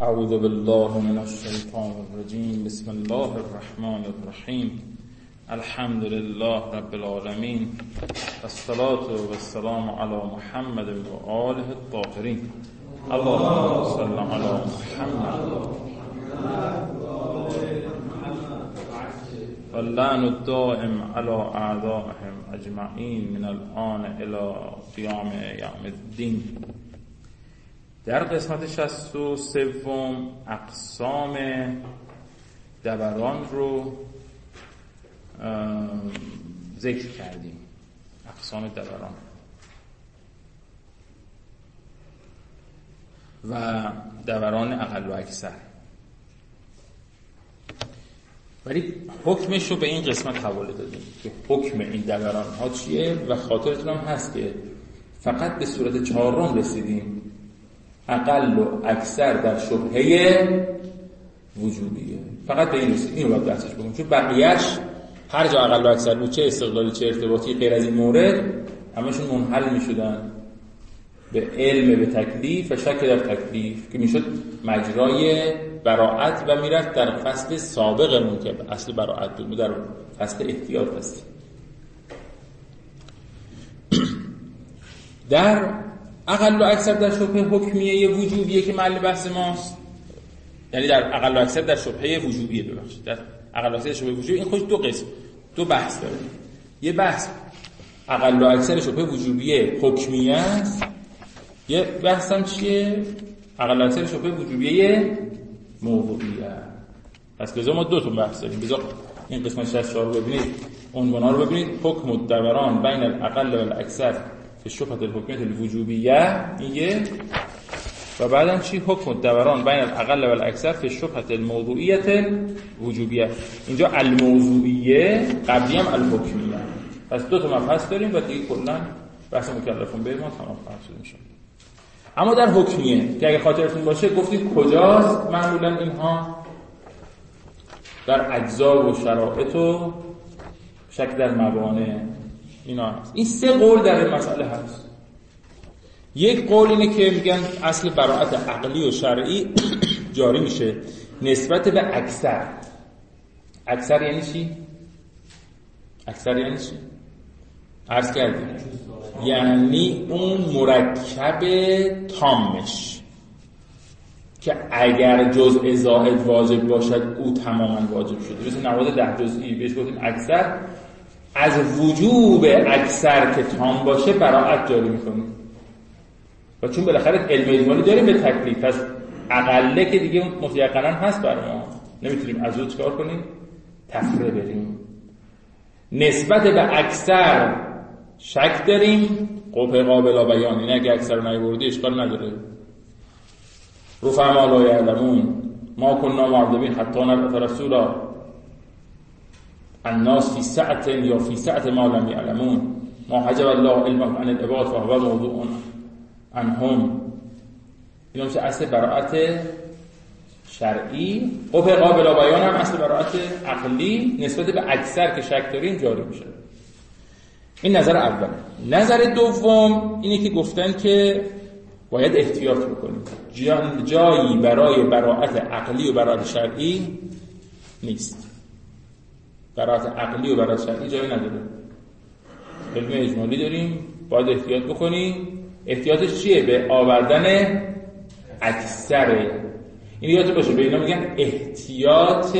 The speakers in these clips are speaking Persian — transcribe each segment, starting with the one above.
اعوذ بالله من الشیطان الرجیم. بسم الله الرحمن الرحیم. الحمد لله رب العالمین. الصلاة والسلام علی محمد و آله الطاهرین. اللهم صل علی محمد واللعن الدائم علی اعدائهم اجمعین من الآن الی قیام یوم الدین. در قسمت 63 اقسام دوران رو ذکر کردیم. اقسام دوران و دوران اقل و اکثر، ولی حکمش رو به این قسمت حواله دادیم که حکم این دوران ها چیه و خاطرتون هم هست که فقط به صورت 4 رسیدیم، اقل و اکثر در شبهه وجوبیه. فقط به این رسید، این رو باید بحثش بکنیم، چون بقیهش هر جا اقل و اکثر بود، چه استقلالی چه ارتباطی غیر از این مورد، همشون منحل میشدن به علم به تکلیف و شک در تکلیف که میشد مجرای براعت و میرفت در فصل سابقمون که اصل براعت بود، در فصل احتیاط هستیم. در اقل و اکثر در شبهه حکمیه وجوبیه که محل بحث ماست، یعنی در اقل و اکثر در شبهه وجوبیه، ببخشید در اقل و اکثر شبهه وجوبیه، این خودش دو بحث داره. یه بحث اقل و اکثر شبهه وجوبیه حکمیه است، یه بحث هم چیه؟ اقل و اکثر شبهه وجوبیه موضوعیه. پس بذار ما 2 تا بحث داریم. بذار این قسمت 64 رو ببینید، عنوانا رو ببینید: حکم الدوران بین الاقل و الاکثر فی الشبهة الحکمیة الوجوبیه، این و بعدم چی؟ حکم الدوران بین الاقل و الاکثر فی الشبهة الموضوعیة الوجوبیه. اینجا الموضوعیه، قبلی هم الحکمیه. پس 2 تا مبحث داریم و دیگه کلا بحث مکلفون به ما تمام شده میشه. اما در حکمیه که اگه خاطرتون باشه گفتیم کجاست معمولا اینها؟ در اجزا و شرایط و شک در موانع اینا هست. این 3 قول در این مسئله هست. یک قول اینه که میگن اصل براعت عقلی و شرعی جاری میشه نسبت به اکثر. اکثر یعنی چی؟ اکثر یعنی چی؟ عرض کردیم یعنی اون مرکب تامش که اگر جزء زائد واجب باشد او تماما واجب شده. مثل نواز 10 جزئی بهش گفتیم اکثر. از وجوب اکثر که تام باشه براعت جاری میکنیم و چون بالاخره علم اجمالی داریم به تکلیف، پس اقله که دیگه متیقنا هست برای ما، نمیتونیم از اون چکار کنیم؟ تفره بریم. نسبت به اکثر شک داریم، قبه قابل بیان، این اگه اکثر رو نیاوردی اشکال نداره. رفع ما لا یعلمون ما کننا معذبین حتی نبعث رسولا، الناس فی سعة یا فی سعة ما لم یعلمون، ما حجب الله علمهم عن العباد فهو موضوع عنهم. این میشه اصل براعت شرعی. قبه قابل بیان هم اصل براعت عقلی نسبت به اکثر که شک داریم جاری میشه. این نظر اول. نظر دوم اینه که گفتن که باید احتیاط بکنیم، جایی برای براعت عقلی و براعت شرعی نیست. براعت عقلی و براعت شرعی جایی نداره. علم اجمالی داریم، باید احتیاط بکنیم. احتیاطش چیه؟ به آوردن اکثره. این یادتون باشه، به اینا میگن احتیاط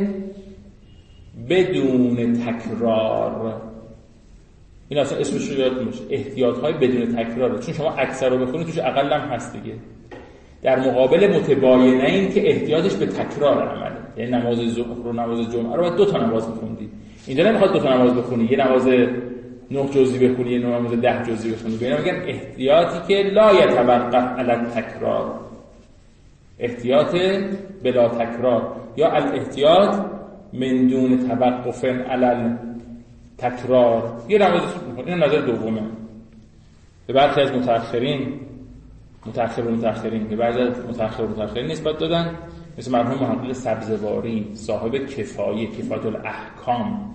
بدون تکرار. این اصلا اسمش رو یادتون باشه، احتیاط‌های بدون تکراره، چون شما اکثر رو بخونید توش اقل هم هست دیگه. در مقابل متباینه این که احتیاطش به تکرار عمله، یعنی نماز ظهر و نماز جمعه رو باید 2 تا نماز بخونید. اینجا نمیخواد 2 تا نماز بخونی، یه نماز 9 جزئی بخونی، یه نماز 10 جزئی بخونی. به اینا میگن احتیاطی که لا یتوقف علی التکرار، احتیاط بلا تکرار، یا الاحتیاط من دون توقف علی تکرار. یه نماز این نظر دومه. به برخی از متأخرین به بعضی از متأخرین نسبت دادن، مثل مرحوم محقق سبزواری صاحب کفایت الاحکام.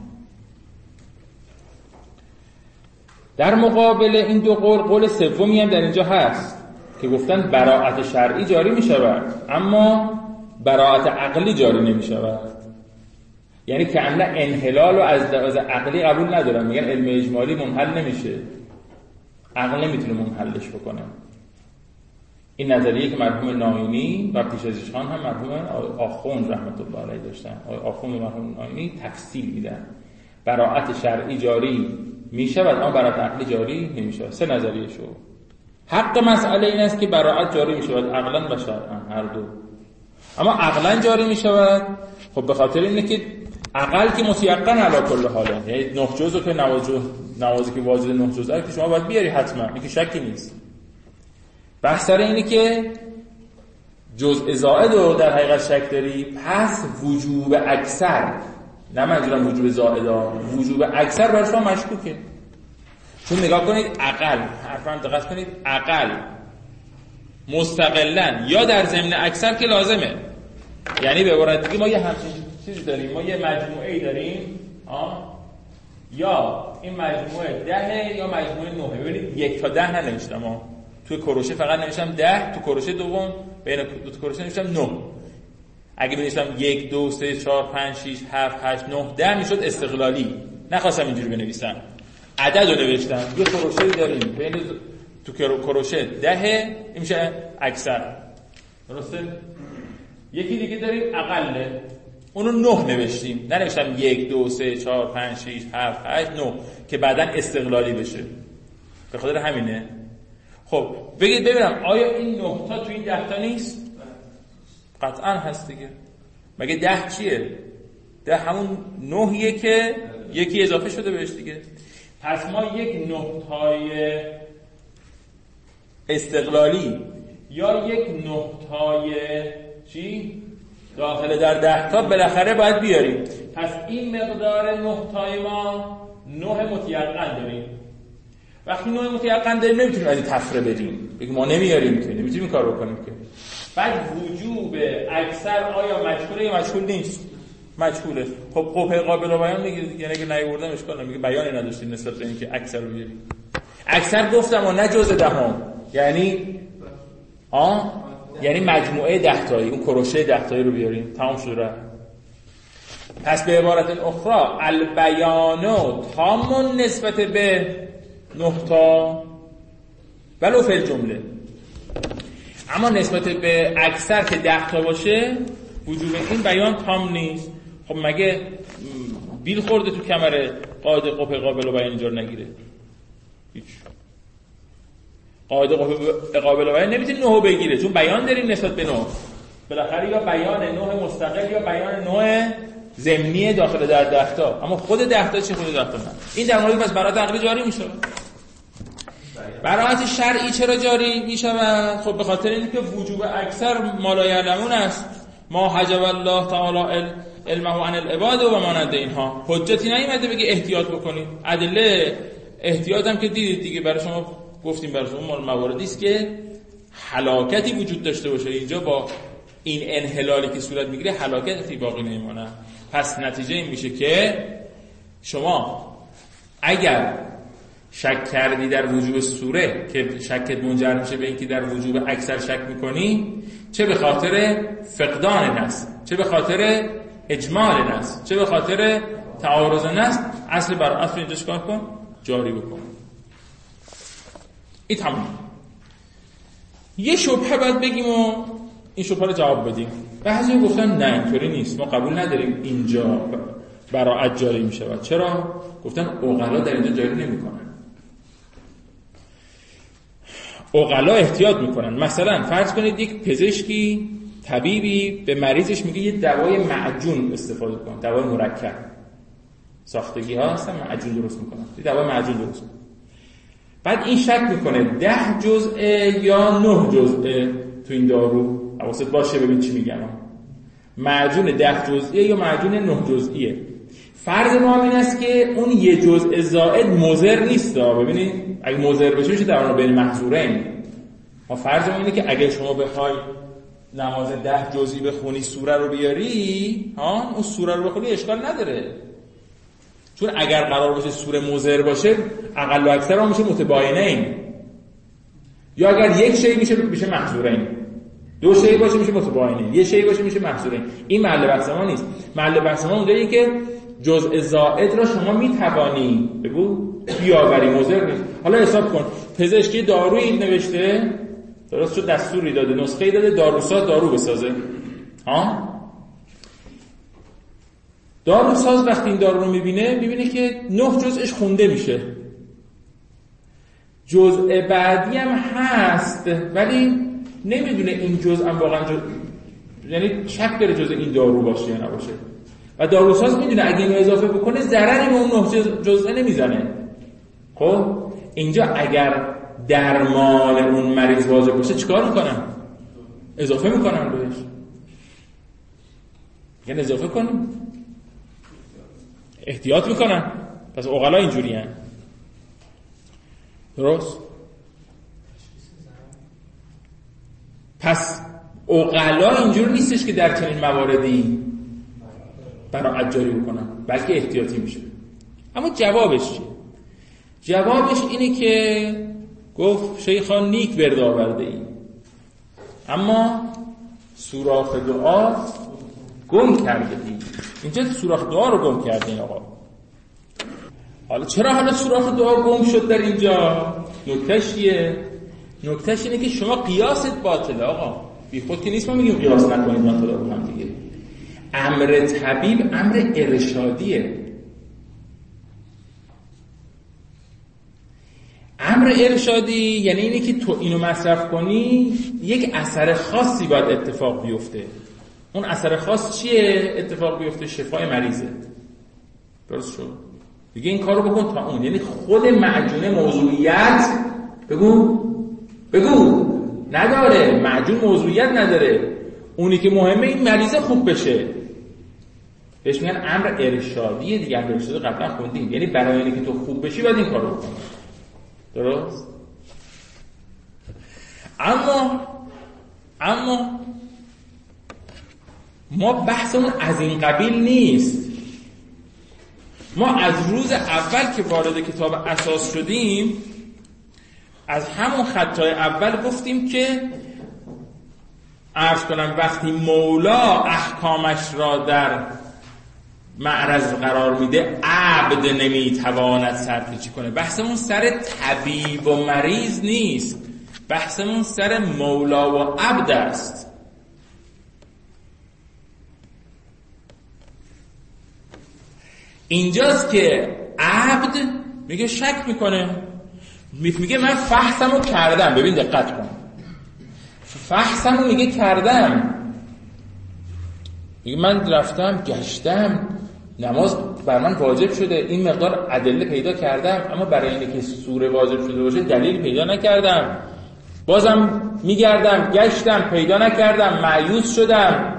در مقابل این 2 قول، قول سومی هم در اینجا هست که گفتن براءت شرعی جاری می شود اما براءت عقلی جاری نمی شود. یعنی که انه انحلال رو از عقلی قبول ندارن، میگن علم اجمالی منحل نمیشه، عقل نمیتونه منحلش بکنه. این نظریه که مرحوم ناینی و پیش از ایشان هم مرحوم آخوند رحمت الله علیه داشتن، آخوند و مرحوم ناینی تفصیل میدن براءت شرعی جاری میشود اما براءت عقلی جاری نمیشه. سه نظریه شو. حق مسئله این است که براءت جاری میشود عقلا و شرعا، هر دو. اما عقلا جاری میشود خب به خاطر اینه که عقل که متیقن علی کل حال، یعنی 9 جزء که نوازی که واجد 9 جزء که شما باید بیاری حتما، این که شکی نیست. بحث سر اینه که جزء زائد رو در حقیقت شک داری، پس وجوب اکثر، نه منظورم وجوب زائدا، وجوب اکثر برای شما مشکوکه. چون نگاه کنید عقل، حرفاً دقت کنید، عقل مستقلاً یا در ضمن اکثر که لازمه، یعنی به عبارت دیگه ما یه همچین چیزی داریم، ما یه مجموعه‌ای داریم یا این مجموعه 10 یا مجموعه 9. ببینید 1 تا 10 ننوشتم توی کروشه، فقط نوشتم 10، تو کروشه دوم بین دو تا کروشه نوشتم 9. اگه بنوشتم 1 2 3 4 5 6 7 8 9 10 میشد استقلالی. نخواستم اینجوری بنویسم، عدد رو نوشتم. یه کروشه داریم بین تو کروشه 10، این میشه اکثر، درسته؟ یکی دیگه داریم اقله، اونو 9 نوشتیم، ننوشتم 1 2 3 4 5 6 7 8 9 که بعداً استقلالی بشه. به خاطر همینه. خب بگید ببینم آیا این 9 تا تو این 10 تا نیست؟ قطعاً هست دیگه. مگه 10 چیه؟ 10 همون 9 که یکی اضافه شده بهش دیگه. پس ما یک 9 تای استقلالی یا یک 9 تای چی؟ داخل در 10 تا بالاخره باید بیاریم. پس این مقدار 9 تای ما 9 متیقن داریم. وقتی 9 متیقن داریم نمیتونیم از این تفره بدیم، بگیم ما نمیاریم که، نمیتونیم این کار بکنیم که. بعد وجوب اکثر آیا مجهوله یا مجهول نیست؟ مجهوله. خب قبه قابل و بیان میگیره دیگه، اگه نیاوردم اشکال نمیگه، بیانی نداشتیم نسبت به اینکه اکثر رو بیاریم. اکثر گفتم و نه جزء دهم، یعنی مجموعه 10 تایی، اون کروشه 10 تایی رو بیاریم، تمام شد. پس به عبارت اخرى البیان تام نسبت به 9 تا ولو فی الجمله، اما نسبت به اکثر که 10 تا باشه وجوب این بیان تام نیست. خب مگه بیل خورده تو کمر قاعده قبه قابل و بیان اینجا نگیره؟ هیچ. قاعده قبه قابل و بیان نمیتونه 9 بگیره، چون بیان داریم نسبت به 9. بالاخره یا بیان 9 مستقل یا بیان 9 ضمنی داخل در 10 تا. اما خود 10 تا چی؟ خود 10 تا نه. این در مورد پس براءت عقلی جاری میشه. براءت شرعی چرا جاری میشود؟ خب به خاطر اینکه وجوب اکثر ما لا یعلمون است، ما حجب الله تعالی علمه عن العباد و مانند اینها. حجتی نیومده بگه احتیاط بکنید. ادله احتیاط هم که دیدید دیگه، برای شما گفتیم، برای شما مواردی است که هلاکتی وجود داشته باشه. اینجا با این انحلالی که صورت میگیره هلاکتی باقی نمیمونه. پس نتیجه این میشه که شما اگر شک کردی در وجوب سوره که شکت منجر میشه به اینکه در وجوب اکثر شک میکنی، چه به خاطر فقدان نص، چه به خاطر اجمال نص، چه به خاطر تعارض نص، اصل بر اصل اینجا چیکار کن؟ جاری بکن. این تمام. یه شبهه باید بگیم و این شبهه رو جواب بدیم. بعضی گفتن نه اینطوری نیست، ما قبول نداریم اینجا براءت جاری میشه. چرا؟ گفتن عقلا در اینجا جاری نمیکنن. عقلا احتیاط میکنن. مثلا فرض کنید یک پزشکی، طبیبی به مریضش میگه یه دوای معجون استفاده کن، دوای مرکب، ساختگی ها هستن معجون درست میکنن، یه دوای معجون درست میکنن. بعد این شک میکنه 10 جزء یا 9 جزء تو این دارو، حواست باشه ببین چی میگم، معجون 10 جزئیه یا معجون 9 جزئیه. فرض ما این است که اون یه جزء زائد مضر نیست. ببینید اگه مضر بشه میشه در اون بین محظورین. ما فرض ما اینه که اگه شما بخوای نماز 10 جزئی بخونی سوره رو بیاری، اون سوره رو بخونی اشکال نداره، چون اگر قرار باشه سوره مضر باشه اقل و اکثر هم میشه متباینین. یا اگر یک شی میشه محظورین، دو شی باشه میشه متباینین، یه شی باشه میشه محظورین. این محل بحث ما نیست. محل بحث ما اونجاییه که جزء زائد را شما میتوانی بگو بیاوری، مضر نیست. حالا حساب کن پزشکی دارویی نوشته، درست شد، دستوری داده، نسخه‌ای داده، داروساز دارو بسازه. داروساز وقتی این دارو رو میبینه که 9 جزءش خونده میشه، جزء بعدی هم هست ولی نمیدونه این جزء هم واقعا یعنی شک داره جزء این دارو باشه یا نباشه، و داروساز میدونه اگه اینو اضافه بکنه ضرری به اون 9 جزء نمیزنه. خب اینجا اگر درمان اون مریض واجب باشه چیکار میکنن؟ اضافه میکنن بهش، یعنی اضافه کنیم، احتیاط میکنن. پس عقلا اینجوری هن. درست؟ پس عقلا اینجور نیستش که در چنین مواردی براعت جاری بکنن، بلکه احتیاطی میشه. اما جوابش چیه؟ جوابش اینه که گفت شیخان نیک برد آورده ای، اما سوراخ دعا گم کرده ای. اینجا سوراخ دعا رو گم کرده این آقا. حالا چرا سوراخ دعا گم شد در اینجا؟ نکتهش چیه؟ نکتهش اینه که شما قیاست باطله آقا، بی خود که نیست ما میگیم قیاس نکنید من خدا رو هم دیگه. امر طبیب امر ارشادیه. امر ارشادی یعنی اینه که تو اینو مصرف کنی یک اثر خاصی باید اتفاق بیفته. اون اثر خاص چیه اتفاق بیفته؟ شفای مریضه. درست شد؟ دیگه این کارو بکن تا اون، یعنی خود معجون موضوعیت بگو نداره، معجون موضوعیت نداره، اونی که مهمه این مریضه خوب بشه. بهش میگن امر ارشادیه دیگه. امر ارشادی قبلا خوندیم، یعنی برای اینکه تو خوب بشی باید این کارو بکنی. درست؟ اما ما بحثمون از این قبیل نیست. ما از روز اول که وارد کتاب اساس شدیم، از همون خطای اول گفتیم که عرض کنم وقتی مولا احکامش را در معرض قرار میده عبد نمیتواند سرپیچی کنه. بحثمون سر طبیب و مریض نیست، بحثمون سر مولا و عبد است. اینجاست که عبد میگه شک میکنه، میگه من فحصمو کردم. ببین دقت کن، فحصمو میگه کردم، میگه من رفتم گشتم، نماز بر من واجب شده، این مقدار ادله پیدا کردم، اما برای اینکه که سوره واجب شده باشه دلیل پیدا نکردم، بازم میگردم گشتم پیدا نکردم، مایوس شدم.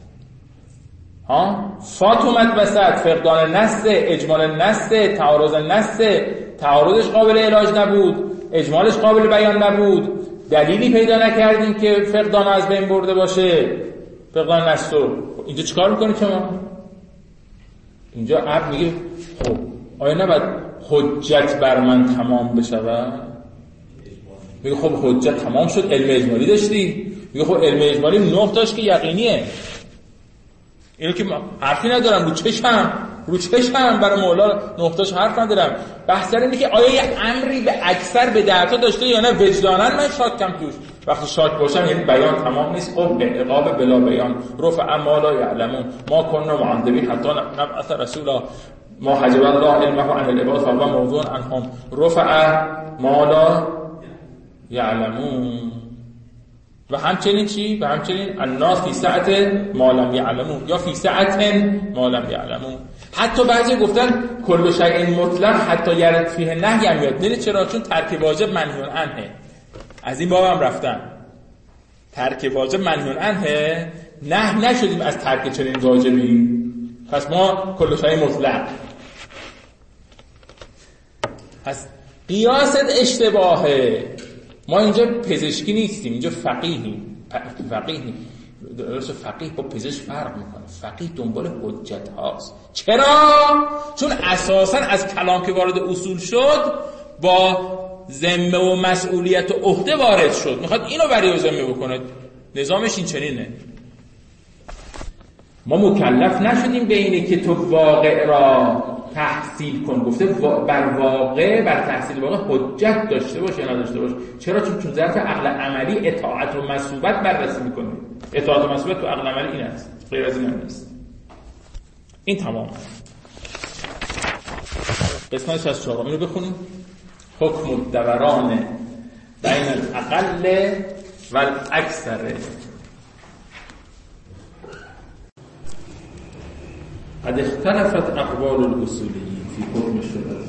فات اومد وسط، فقدان نسته، اجمال نسته، تعارض نسته، تعارضش قابل علاج نبود، اجمالش قابل بیان نبود، دلیلی پیدا نکردیم که فقدان از بین برده باشه، فقدان نستو. اینجا چیکار میکنی شما؟ اینجا عبد میگه خب آیا نباید حجت بر من تمام بشود؟ میگه خب حجت تمام شد، علم اجمالی داشتی. میگه خب علم اجمالی 9 تاش که یقینیه، اینو که حرفی ندارم، رو چشم برای مولا 9 تاش حرف ندارم. بحث اینه که آیا یه امری به اکثر به 10 تا داشته یا نه، وجداناً من شاکم توش. وقتی شاک باشم یعنی بیان تمام نیست. خب عقاب بلا بیان، رفع ما لا یعلمون، ما كنا معذبین حتی نبعث رسولا، ما حجب الله علمه عن العباد فهو موضوع عنهم، رفع ما لا یعلمون. و همچنین چی؟ و همچنین الناس فی سعت ما لم یعلمون، یا فی سعت ما لم یعلمون. حتی بعضی گفتن کل شیء مطلق حتی یرد فیه نهی هم میاد. نه چرا؟ چون ترک واجب منهی عنه. از این باب هم رفتن، ترک واجب منهی عنه، نه نشدیم از ترک چنین واجبی. پس ما کل شیء مطلق. پس قیاست اشتباهه. ما اینجا پزشکی نیستیم، اینجا فقیهیم. درست، فقیه با پزشک فرق میکنه. فقیه دنبال حجت هاست. چرا؟ چون اساسا از کلام که وارد اصول شد با ذمه و مسئولیت و عهده وارد شد، میخواد اینو بری و ذمه بکنه. نظامش این چنینه. ما مکلف نشدیم به اینه که تو واقع را تحصیل کن. گفته بر واقع، بر تحصیل واقع حجت داشته باشه یا نداشته باشه. چرا؟ چون ظرف عقل عملی اطاعت و مثوبت بررسی میکنه. اطاعت و مثوبت تو عقل عملی این است، غیر از این نیست. این تمام. قسمت 64 اینو بخونیم. حکم الدوران بین الاقل و الاکثر. قد اختلفت اقوال الاصولیین فی حکم شبهه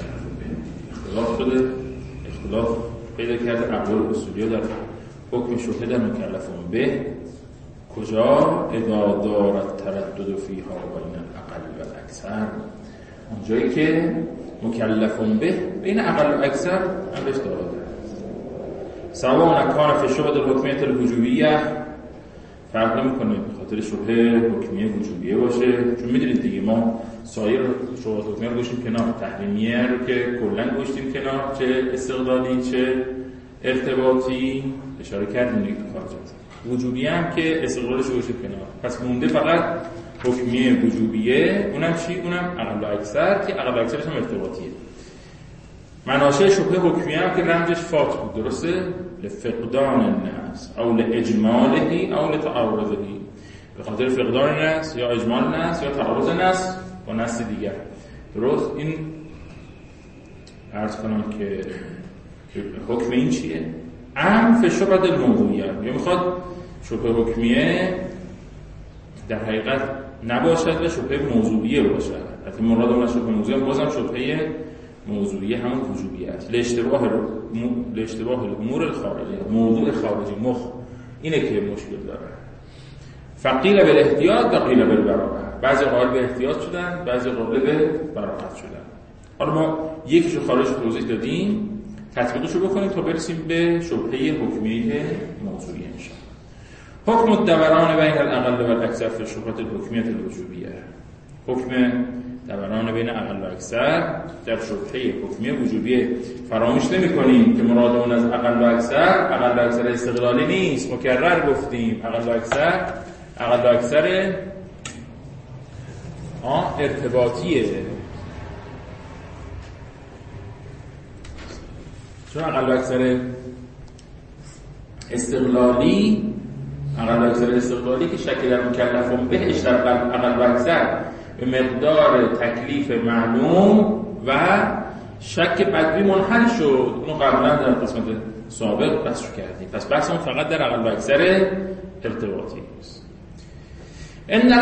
اختلاف پیدا کرده اقوال اصولیه در حکم شبهه در مکلفون به کجا؟ اذا دارد تردد فیها بین الاقل و الاکثر، اونجایی که مکلفون به بین اقل و اکثر امرش دارد سواء کان فی شبهه الحکمیه الوجوبیه، فرق نمیکنه به خاطر شبهه حکمیه وجوبیه باشه، چون میدونید دیگه ما سایر شبهات حکمیه رو گوشیم کنار، تحریمیه رو که کلا گوشیم کنار، چه استقلالی چه ارتباطی اشاره کردیم دیگه تو خارجات. وجوبیه هم که استقلالش رو گوشیم کنار، پس مونده فقط حکمیه وجوبیه، اونم چی؟ اونم اقل و اکثر، که اقل و اکثرش هم ارتباطیه. مناشه شبهه حکمیه هم که رمزش فات بود، درسته؟ لفقدان النص او لاجماله او لتعارضه، به خاطر فقدان النص یا اجمال النص یا تعارض النص با نص دیگر. درست؟ این عرض کنم که حکم این چیه؟ فی شبهه الموضوعیه، یا میخواد شبهه حکمیه در حقیقت نباشد و شبهه موضوعیه باشد. حتی مراد اون شبهه موضوعیه بازم شبهه موضوعیه همون وجوبیه است. لاشتباه الامور الخارجی، موضوع خارجی مخ اینه که مشکل داره. فقیل بالاحتیاط و قیل بالبراءه، بعضی قائل به احتیاط شدن، بعضی قائل به براءت شدن. حالا ما یکیشو خارج توضیح دادیم، تطبیقشو بکنیم تا برسیم به شبهه حکمیه موضوعیه انشاء الله. حکم الدوران بین الاقل و الاکثر فی شبهه الحکمیه الوجوبیه، حکم دوران بین اقل و اکثر در شبهه حکمیه وجوبیه. فراموش نمی‌کنیم که مراد اون از اقل و اکثر استقلالی نیست، مکرر گفتیم اقل و اکثر ارتباطیه، چون اقل و اکثر استقلالی که شکل در مکلفون به اشتراک اقل و اکثر به مقدار تکلیف معلوم و شک بدوی منحل شد. اونو قبلا در قسمت سابق بحث کردیم. پس بحثمون فقط در اقل و اکثر ارتباطی است. ان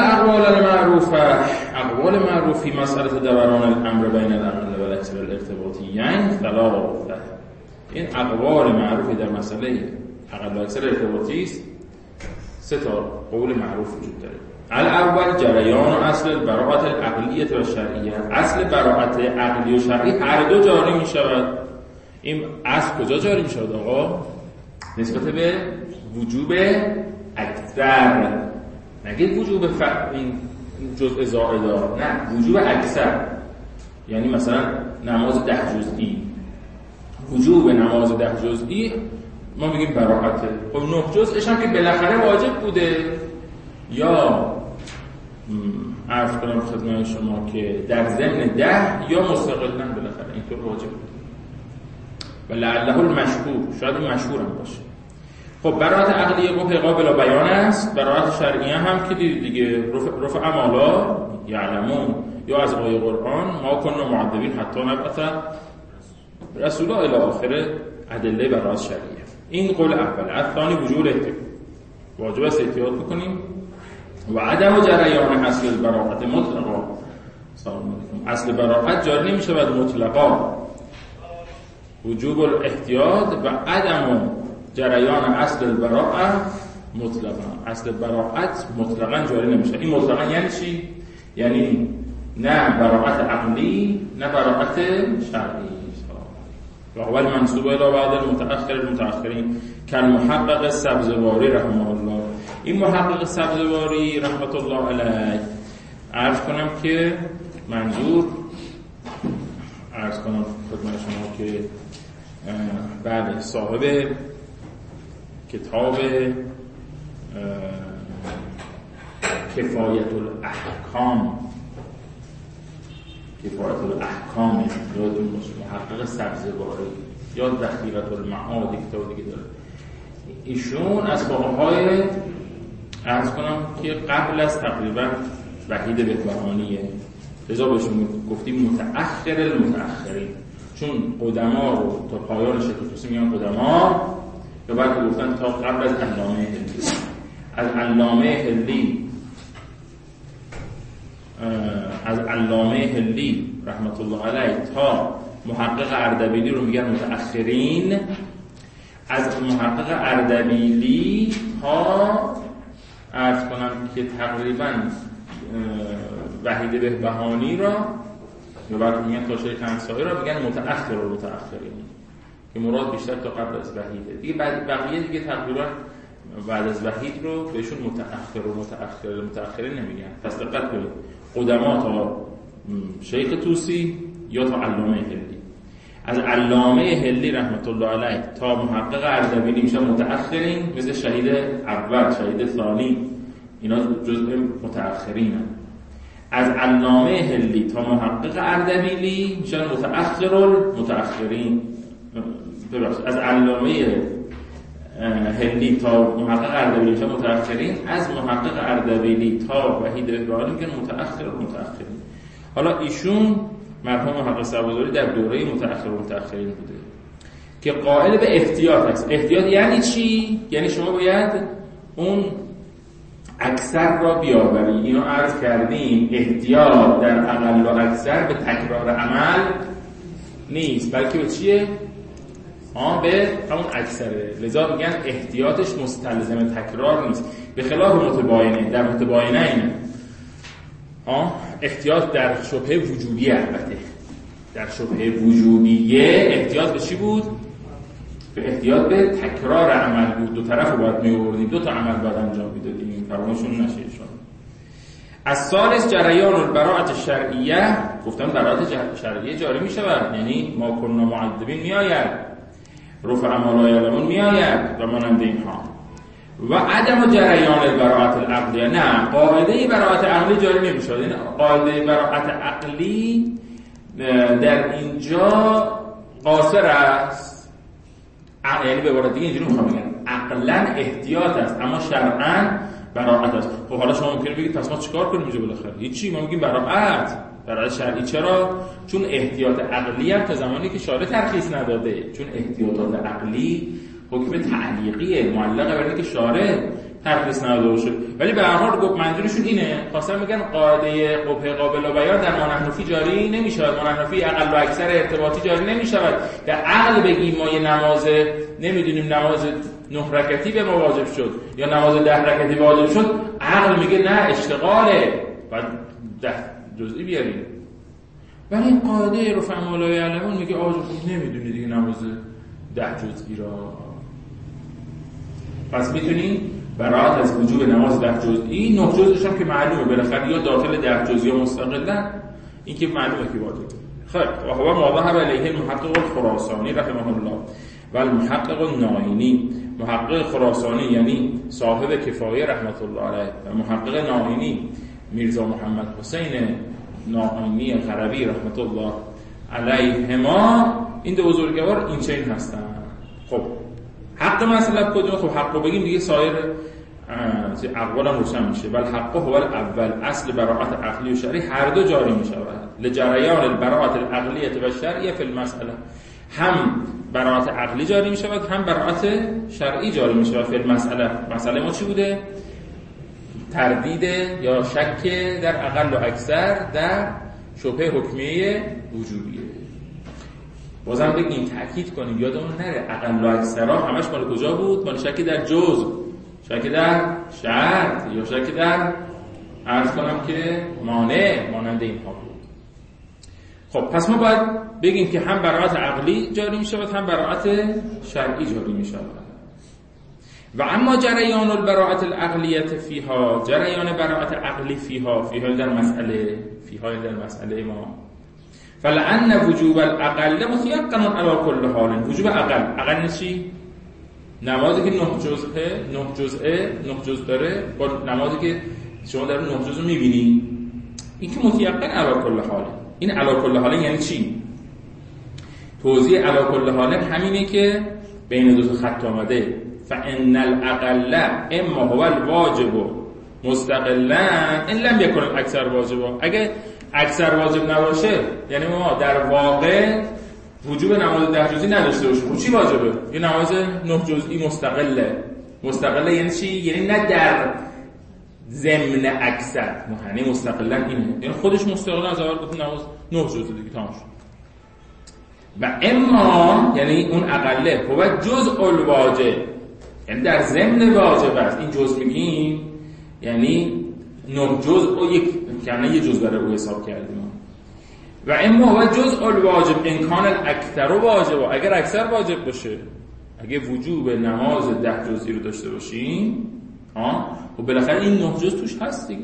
اقوال معروف فی مسئله دوران الامر بین الاقل و الاکثر الارتباطیین ثلاثه. این اقوال معروفی در مسئله اقل و اکثر ارتباطی است. سه تا قول معروف وجود داره. الاول جریان اصل براءت العقلیه و شرعیه، اصل براءت عقلی و شرعی هر دو جاری می شود. این اصل کجا جاری می شود آقا؟ نسبت به وجوب اکثر، نگید وجوب این جزء زائده، نه وجوب اکثر. یعنی مثلا نماز 10 جزئی، وجوب نماز 10 جزئی ما میگیم براءته. خب 9 جزءش هم که بالاخره واجب بوده، یا عرض کنم خدمت شما که در ضمن 10 یا مستقلاً بالاخره اینطور واجب بوده و لعله المشهور، شاید این مشهور هم باشه. خب براءت عقلیه قبح قابل بیان است، براءت شرعیه هم که دیگه رفع امالا یعلمون یا از آیه قرآن ما کننا معذبین حتی نبعث رسولا الی آخر ادله براءت شرعیه. این قول اول. الثانی وجوب احتیاط، واجب است احتیاط بکنیم. و عدم جریان اصل البراءت مطلقا، اصل براءت جاری نمی شود مطلقا. وجوب الاحتیاط و عدم جریان اصل البراءت مطلقا، اصل براءت مطلقا جاری نمی شود. این مطلقا یعنی چی؟ یعنی نه براءت عقلی نه براءت شرعی. و اول منصوب الی بعض المتأخرین کالمحقق سبزواری رحمه الله. این محقق سبزواری رحمت الله علیه، عرض کنم که منظور عرض کنم خدمت شما که بله صاحب کتاب کفایت الاحکام یادتون باشه محقق سبزواری یا ذخیرة المعاد کتاب دیگه داره. ایشون از فقهای عرض کنم که قبل از تقریبا وحید بهبهانیه، لذا بهشون گفتیم متأخر المتأخرین، چون قدما رو تا پایان شیخ طوسی میگن قدما، یا بعد گفتن تا قبل از علامه هلی. از علامه هلی رحمت الله علیه تا محقق اردبیلی رو میگن متأخرین. از محقق اردبیلی ها عرض کنم که تقریبا وحید بهبهانی را یا بعد میگن تا شیخ انصاری را میگن متأخر و متأخرین، که مراد بیشتر تا قبل از وحیده دیگه. بقیه دیگه تقریبا بعد از وحید رو بهشون متأخر و متأخرین نمیگن. پس دقت کنید، قدما تا شیخ طوسی یا تا علامه هلی. از علامه هلی رحمت الله علیه تا محقق اردبیلی میشن متأخرین، مثل شهید اول، شهید ثانی، اینا جزء متأخرین هم. از علامه هلی تا محقق اردبیلی میشن متأخر المتأخرین. از علامه هلی تا محقق اردبیلی میشن متأخرین، از محقق اردبیلی تا وحید بهبهانی میگن متأخر المتأخرین. حالا ایشون مرحوم محقق سبزواری در دوره متأخر و متأخرین بوده که قائل به احتیاط است. احتیاط یعنی چی؟ یعنی شما باید اون اکثر را بیاوری. اینو عرض کردیم، احتیاط در اقل و اکثر به تکرار عمل نیست، بلکه به چیه؟ به همون اکثره. لذا میگن احتیاطش مستلزم تکرار نیست، به خلاف متباینه. در متباینه اینه احتیاط در شبهه وجوبیه. البته در شبهه وجوبیه احتیاط به چی بود؟ به احتیاط به تکرار عمل بود. دو طرف رو باید می‌آوردیم، دو تا عمل باید انجام میدادیم، فراموشون نشه شون. از ثالث جریان البراءة الشرعیه، گفتم براءت شرعیه جاری میشود، یعنی ما کنا معذبین میآید، رفع ما لا یعلمون میآید و مانند اینها. و عدم جریان البراءة العقلیه، نه، قاعده براءت عقلی جاری نمیشه. یعنی قاعده براءت عقلی در اینجا قاصر است، یعنی به عبارت دیگه اینجوری میخوام بگم عقلا احتیاط است اما شرعا براءت است. خب حالا شما ممکنه بگید پس ما چیکار کنیم اینجا بالاخره؟ هیچی، ما میگیم براءت شرعی. چرا؟ چون احتیاط عقلی هم تا زمانی که شارع ترخیص نداده، چون احتیاطات عقلی حکم تعلیقیه، معلقه بر اینکه شارع ترخیص نداده باشه. ولی به هر حال گفت منظورشون اینه، خواستن میگن قاعده قبح قابل و بیان در مانحنفی جاری نمیشود. مانحنفی اقل و اکثر ارتباطی جاری نمیشود. در عقل بگیم ما یه نماز نمیدونیم نماز 9 رکعتی به ما واجب شد یا نماز 10 رکعتی واجب شد، عقل میگه نه اشتغاله، بعد 10 جزئی بیاریم. ولی این قاعده رفع ما لا یعلمون میگه آقا نمیدونی دیگه نماز 10 جزئی را. پس میتونی براءت از وجوب نماز 10 جزئی، 9 جزئیش هم که معلومه بالاخره یا داخل 10 جزئی یا مستقلا، این که معلومه که واجبه. خب و هو ما ذهب الیه المحقق الخراسانی رحمه الله و المحقق النائینی. محقق خراسانی یعنی صاحب کفایه رحمت الله علیه و محقق نائینی میرزا محمد حسین نائینی غربی رحمت الله علیهما، این دو بزرگوار این چنین هستن. خب حق مسئله کدومه؟ خب حقو بگیم دیگه سایر اقوال هم روشن میشه. بل حقو هو الاول، اصل براءت عقلی و شرعی هر دو جاری میشود. لجریان البراءت العقلیه و الشرعیه فی المسئله، هم براءت عقلی جاری میشود هم براءت شرعی جاری میشود. فی المسئله، مسئله ما چی بوده؟ تردید یا شک در اقل و اکثر در شبهه حکمیه وجوبیه. بازم بگیم تأکید کنیم یادمون نره اقل و اکثرها همش مال کجا بود؟ مال شک در جزء، شک در شرط یا شک در عرض کنم که مانع، مانند اینها بود. خب پس ما باید بگیم که هم براءت عقلی جاری می شود هم براءت شرعی جاری می شود. و اما جریان البراءت العقلیه فیها، جریان براءت عقلی فیها در مسئله ما فلأن وجوب الاقل متيقن علی كل حال. وجوب اقل چی؟ نمازی که 9 جزء داره با نمازی که شما در 9 جزء رو می‌بینی، این که متيقن علی كل حال. این علی كل حال یعنی چی؟ توضیح علی كل حال همینه که بین دو تا خط اومده فان الاقل اما هو الواجب مستقلا ان لم يكن الاکثر واجبا. اگه اکثر واجب نباشه یعنی ما در واقع وجوب نماز 10 جزئی نداشته باشیم. چی واجبه؟ یه نماز 9 جزئی مستقله یعنی چی؟ یعنی نه در ضمن اکثر، یعنی مستقلا اینه، یعنی خودش مستقلا از اول گفت نماز 9 جزئی دیگه تمام شد. و اما یعنی اون اقله هو جزء الواجب، یعنی در ضمن واجب است. این جزء میگیم یعنی 9 جزء و یه جزء برای او حساب کردیم. و اما هو جزء الواجب ان کان الاکثر واجب، اگر اکثر واجب باشه، اگه وجوب نماز 10 جزئی رو داشته باشیم و بالاخره این 9 جزء توش هست دیگه.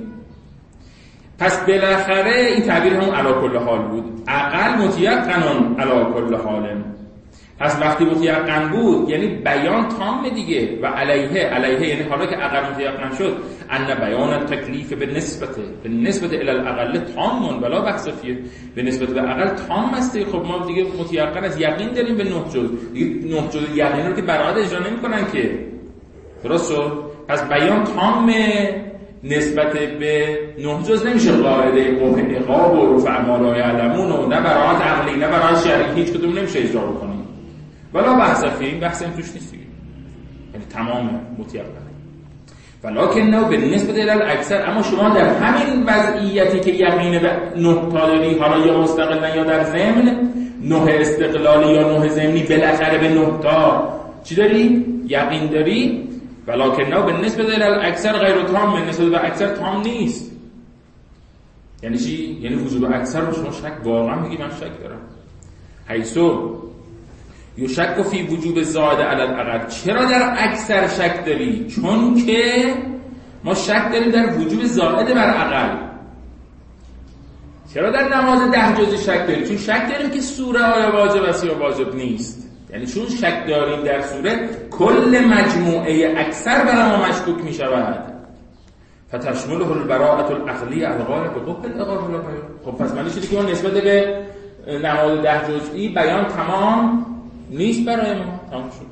پس بالاخره این تعبیر هم علی کل حال بود. اقل متیقن علی کل حال. پس وقتی متیقن بود یعنی بیان تام دیگه. و علیه یعنی حالا که اقل متیقن شد ان بیان التکلیف بالنسبه الی الاقل تام ولا بحث فیه. به نسبت به اقل تام است. خب ما دیگه متیقن از یقین داریم به 9 جزء دیگه. 9 جزء یقین رو که برات اجرا نمی‌کنن که، درست شد؟ پس بیان تام نسبت به 9 جزء نمیشه قاعده عقاب و رفع ما لا یعلمون و نه برات عقلی نه برات شرعی هیچ کدوم نمیشه اجرا بکنیم. ولا بحث فیه، این بحث هم توش نیست دیگه، یعنی تمام متیقن. ولکن نو به نسبت الی الاکثر، اما شما در همین وضعیتی که یقین به 9 تا داری، حالا یا مستقلا یا در ضمن، 9 استقلالی یا 9 ضمنی، بالاخره به 9 تا چی داری؟ یقین داری. ولکن نو به نسبت الی الاکثر غیر تام، نسبت به اکثر تام نیست. یعنی چی؟ یعنی وجود اکثر رو شما شک واقعا میگی من شک دارم. حیثو یشک فی وجوب زائد علی الاقل. چرا در اکثر شک داری؟ چون که ما شک داریم در وجوب زائد بر اقل. چرا در نماز 10 جزئی شک داریم؟ چون شک داریم که سوره آیا واجب است یا واجب نیست. یعنی چون شک داریم در سوره کل مجموعه اکثر برای ما مشکوک می شود. فتشمله البراءة العقلی الغالب به قبل الاقرار لا بیان. خب پس معنی شده که ما نسبت به نماز 10 جزئی بیان تمام نیست برای ما، تمام شد.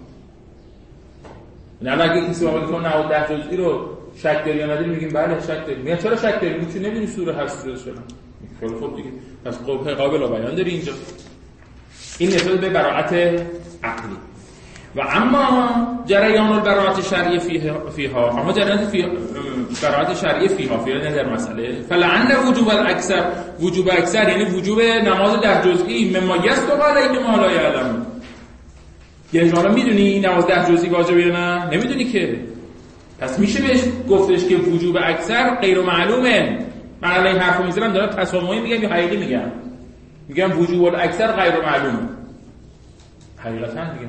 نه اگه کسی بگه که نماز 10 جزئی رو شک داری یا نداری، میگیم بله شک داریم. میگن چرا شک داری؟ چون نمیدونی سوره هست یا چرا. خب دیگه پس قابل بیان داری اینجا. این نسبت به براءت عقلی. و اما جریان البراءت شرعی فیها، اما جریان براءت شرعی فیها در مسئله فلعن وجوب الاکثر، وجوب اکثر یعنی وجوب نماز 10 جزئی مما یصدق علیه ما لا یعلم. یعنی شما میدونی نماز 10 جزئی واجبه یا نه؟ نمیدونی که. پس میشه بهش گفتش که وجوب اکثر غیر معلومه. من الان این حرفو میزنم دارم تصاممی میگم یا حقیقی میگم وجوب الاکثر غیر معلومه. حقیقتا میگم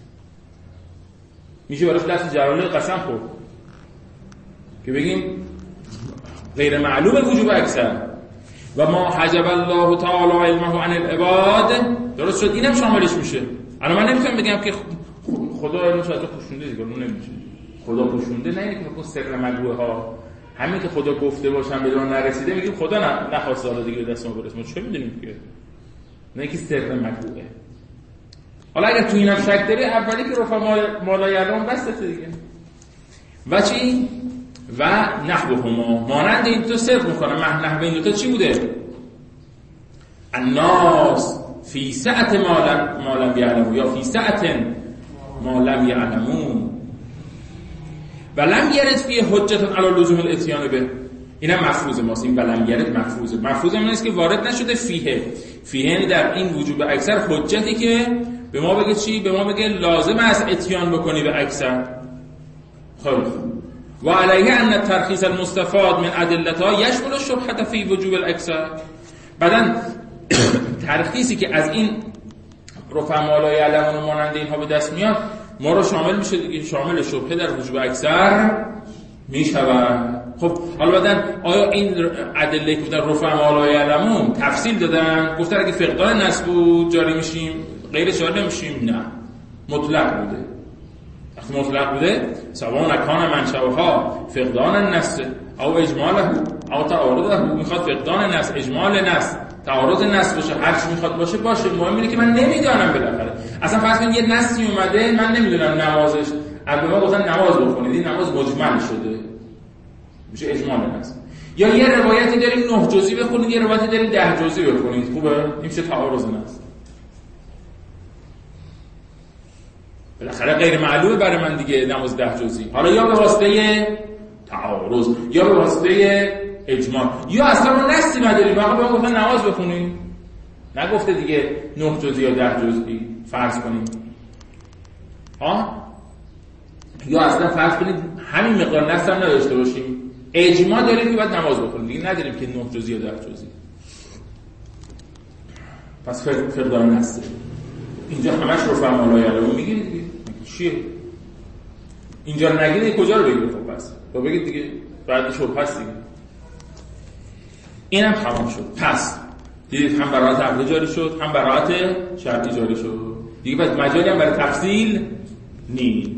میشه براش دست جلاله قسم خورد که بگیم غیر معلوم وجوب اکثر. و ما حجب الله تعالی علمه عن العباد، درست شد، اینم شاملش میشه. الان من نمیتونم بگم که خدا علمش از پوشونده دیگه، اون نمیشه. خدا پوشونده نه اینکه بگم سر مدعوه ها، همین که خدا گفته باشم بدون نرسیده میگیم خدا نخواسته حالا دیگه دست ما برسه. ما چه میدونیم که نه اینکه سر مدعوه. حالا اگر تو اینم شک داری، اولی که رفع ما لا یعلم بسته دیگه. و چی؟ و نحوهما، مانند این تو صرف میکنم. نحوه این دوتا چی بوده؟ الناس فی سعت ما لم یعلمون یا فی سعت ما لم یعلمون و لم یرد فی حجت علی لزوم الاتیان به. اینم مفروض ماست. این ولم یرد مفروض من است که وارد نشده فیه در این وجوب اکثر حجتی که به ما بگه چی؟ به ما بگه لازم است اتیان بکنی به اکثر. خب و علیه ان الترخیص المستفاد من ادلتها یشمل الشبهه فی وجوب الاکثر. بعدن ترخیصی که از این رفع ما لا یعلمون مانند اینها به دست میاد ما رو شامل میشه دیگه، شامل شبهه در وجوب اکثر میشود. خب حالا بعدن آیا این ادله که بودن رفع ما لا یعلمون تفصیل دادن؟ گفتن اگه فقدان نص بود جاری میشیم، غیر جاری نمیشیم؟ نه، مطلق بوده. وقتی مطلق بوده سواء کان منشأها فقدان النص او اجماله او تعارضه، میخواد فقدان نص، اجمال نص، تعارض نص باشه، هر چی میخواد باشه. مهم اینه که من نمیدونم بالاخره. اصلا فرض کنید یه نصی اومده من نمیدونم نمازش، البته گفتن نماز بخونید، این نماز مجمل شده، میشه اجمال نص. یا یه روایتی داریم 9 جزئی بخونید، یه روایتی داریم 10 جزئی بخونید، خوبه؟ این میشه تعارض نص. بالاخره غیر معلومه برای من دیگه نماز 10 جزئی. حالا یا به واسطه تعارض یا به واسطه اجمال، یا اصلا ما نصی نداریم، فقط به ما گفتن نماز بخونیم، نگفته دیگه 9 جزئی یا 10 جزئی فرض کنیم. یا اصلا فرض کنید همین مقدار نص هم نداشته باشیم، اجماع داریم که باید نماز بخونیم، دیگه نداریم که 9 جزئی یا 10 جزئی. پس فقدان نص اینجا همش رفع ما لا یعلمون میگید دیگه. چیه؟ اینجا رو نگید کجا رو بگید؟ خب پس تو بگید دیگه، بعد شد پس دیگه. اینم تمام شد. پس دیدید هم براءت عقلی جاری شد، هم براءت شرطی جاری شد. دیگه بعد مجالی هم برای تفصیل نیست.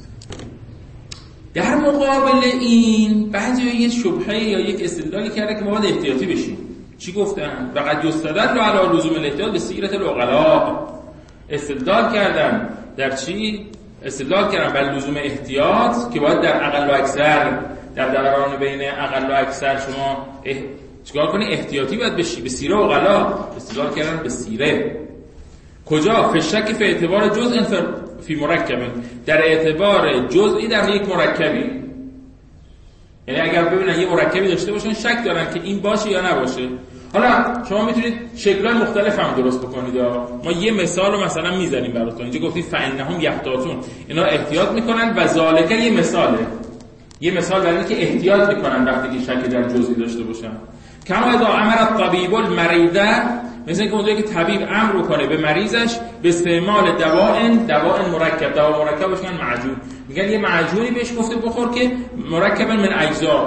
در مقابل این بعضی یه شبهه یا یک استدلالی کرده که ما باید احتیاطی بشیم. چی گفتن؟ فقط یستدل علی لزوم الاحتیاط به سیرت العقلاء. استدلال کردن در چی؟ استدلال کردن بر لزوم احتیاط که باید در اقل و اکثر، در دوران بین اقل و اکثر شما چیکار کنی؟ احتیاطی باید بشی به سیره عقلاء. استدلال کردن به سیره. کجا؟ فشک فی اعتبار جزء فی مرکب، در اعتبار جزئی در یک مرکبی. یعنی اگر ببینن یه مرکبی داشته باشن شک دارن که این باشه یا نباشه. حالا شما میتونید شکل‌های مختلف هم درست بکنید. ما یه مثال رو مثلا میزنیم براتون. اینجا گفتید فانهم یحتاطون، اینا احتیاط میکنن و ذالک یه مثاله. یه مثال برای اینکه احتیاط میکنن وقتی که شک در جزئی داشته باشن. کما اذا امر الطبیب المریض، مثل اینکه اونجایی که طبیب امر بکنه به مریضش به استعمال دواء مرکب، دوا مرکب بهش میگن معجون. میگن یه معجونی بهش گفته بخور که مرکب من اجزاء،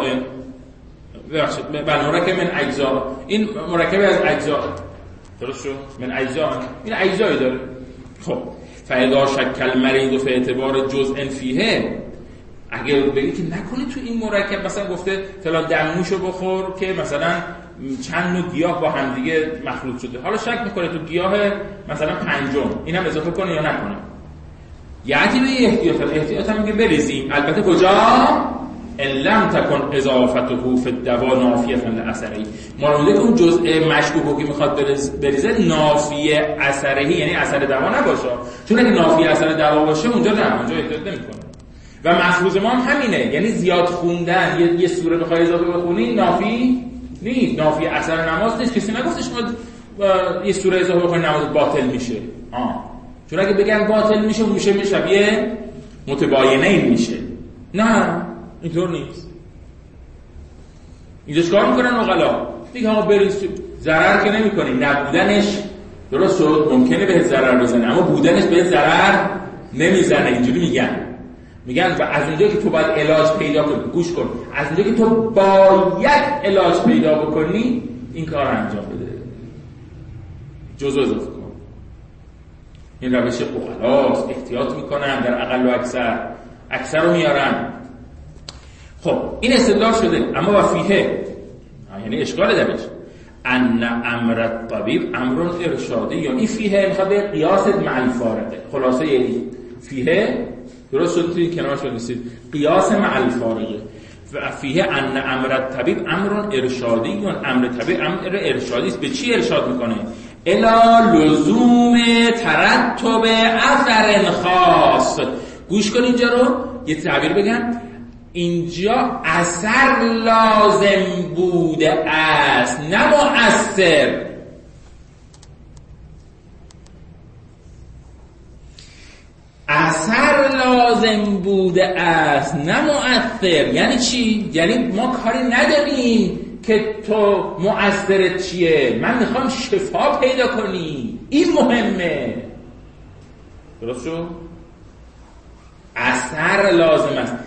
مرکب من اجزاء، این مرکب از اجزاء، درست شد؟ من اجزاء، این اجزایی داره. خب فاذا شک المریض فی اعتبار جزء فیه، اگر بگی که نکنی تو این مرکب مثلا گفته فلان دمنوشو بخور که مثلا چند نوع گیاه با هم دیگه مخلوط شده، حالا شک میکنه تو گیاه مثلا 5 اینم اضافه کنه یا نکنه، یعنی به احتیاط هم میگه بریزیم. البته کجا؟ ان لم تکن اضافته فی الدوا نافیه لاثره، مانده که اون جزء مشکوکو که میخواد بریزه نافیه اثره، یعنی اثر دوا نباشه. چون اگه نافیه اثر دوا باشه اونجا نه، اونجا احتیاط نمیکنه. و مخروض ما هم همینه، یعنی زیاد خوندن یه سوره بخوای اضافه بخونی نافی نیست، نافی اثر نماز نیست. کسی نگفته شما یه سوره اضافه بخونی نماز باطل میشه. چون اگه بگن باطل میشه اون میشه شبیه متباینه میشه. نه اینطور نیست. اینجا چیکار میکنن عقلا؟ دیگه ها بریز، ضرر که نمیکنی، نبودنش درست شد ممکنه بهت ضرر بزنه اما بودنش بهت ضرر نمیزنه. اینجوری میگن و از اونجایی که تو باید علاج پیدا کنی، گوش کن، از اونجایی که تو باید علاج پیدا بکنی این کار انجام بده، جزء اضافه کن. این روش عقلاست، احتیاط میکنن در اقل و اکثر رو میارن. خب این استدلال شده، اما و فیه یعنی اشکال درش ان امر الطبیب امر ارشادی، یعنی فیه میخواد به قیاس مع الفارقه. خلاصه یعنی فیه درست شد، توی کنار شد نیستید، قیاس مع الفارقه. و فیه ان امر الطبیب امر ارشادی، یعنی امر طبیب امر ارشادی است. به چی ارشاد میکنه؟ الی لزوم ترتب اثر خاص. گوش کن اینجا رو یه تعبیر بگم، اینجا اثر لازم بوده است نه مؤثر. اثر لازم بوده است نه مؤثر. یعنی چی؟ یعنی ما کاری نداریم که تو مؤثرت چیه، من میخوام شفا پیدا کنی، این مهمه. درست شد؟ اثر لازم است.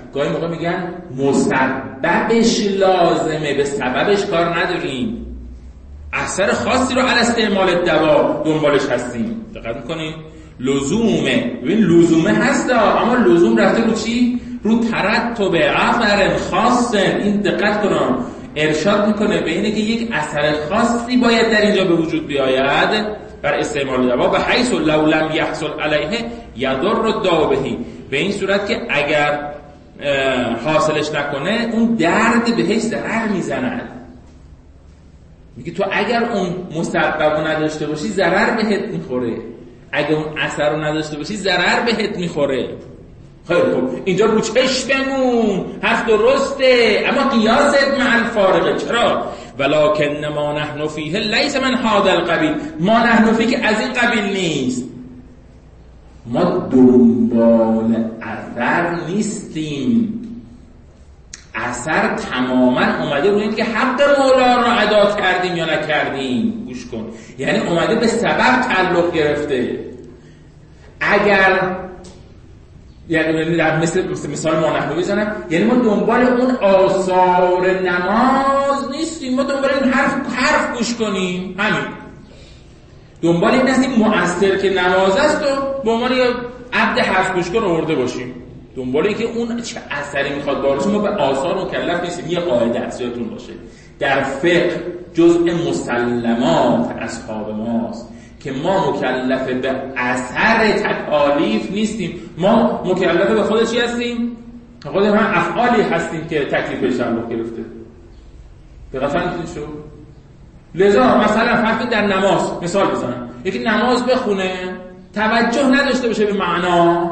گاهی موقع میگن مسببش لازمه، به سببش کار نداریم، اثر خاصی رو علی استعمال دوا دنبالش هستیم. دقت میکنین؟ لزومه، ببین لزومه هست اما لزوم رفته رو چی؟ رو ترتب اثر خاص. این دقت کنم ارشاد میکنه به اینه که یک اثر خاصی باید در اینجا به وجود بیاید بر استعمال دوا، به حیث لو لم یحصل علیه یضر الدابه، به این صورت که اگر حاصلش نکنه اون درد بهش ضرر میزند. میگه تو اگر اون مسبب رو نداشته باشی ضرر بهت میخوره، اگر اون اثر رو نداشته باشی ضرر بهت میخوره. خیلی خوب، اینجا رو چش بمون، حرف درسته، اما قیاست مع الفارقه. چرا؟ ولکن ما نحن فیه لیس من هذا القبیل، ما نحن فیه که از این قبیل نیست، ما دنبال اثر نیستیم. اثر تماما اومده روی این که حق مولا رو ادا کردیم یا نکردیم. گوش کن، یعنی اومده به سبب تعلق گرفته. اگر یعنی در مثال ما نحن بزنم، یعنی ما دنبال اون آثار نماز نیستیم، ما دنبال این حرف گوش کنیم، همین. دنبال این هستیم مؤثر که نماز است و به عنوان یه عبد حرف گوش کن آورده باشیم. دنبال این که اون چه اثری میخواد باشه، ما به آثار مکلف نیستیم. یه قاعده است یادتون باشه، در فقه جزء مسلمات اصحاب ماست که ما مکلف به اثر تکالیف نیستیم، ما مکلف به خود چی هستیم؟ خود هم افعالی هستیم که تکلیفش تعلق گرفته. دقیقاً شو. لذا مثلا فرض در نماز مثال بزنم، یکی نماز بخونه توجه نداشته باشه به معنا،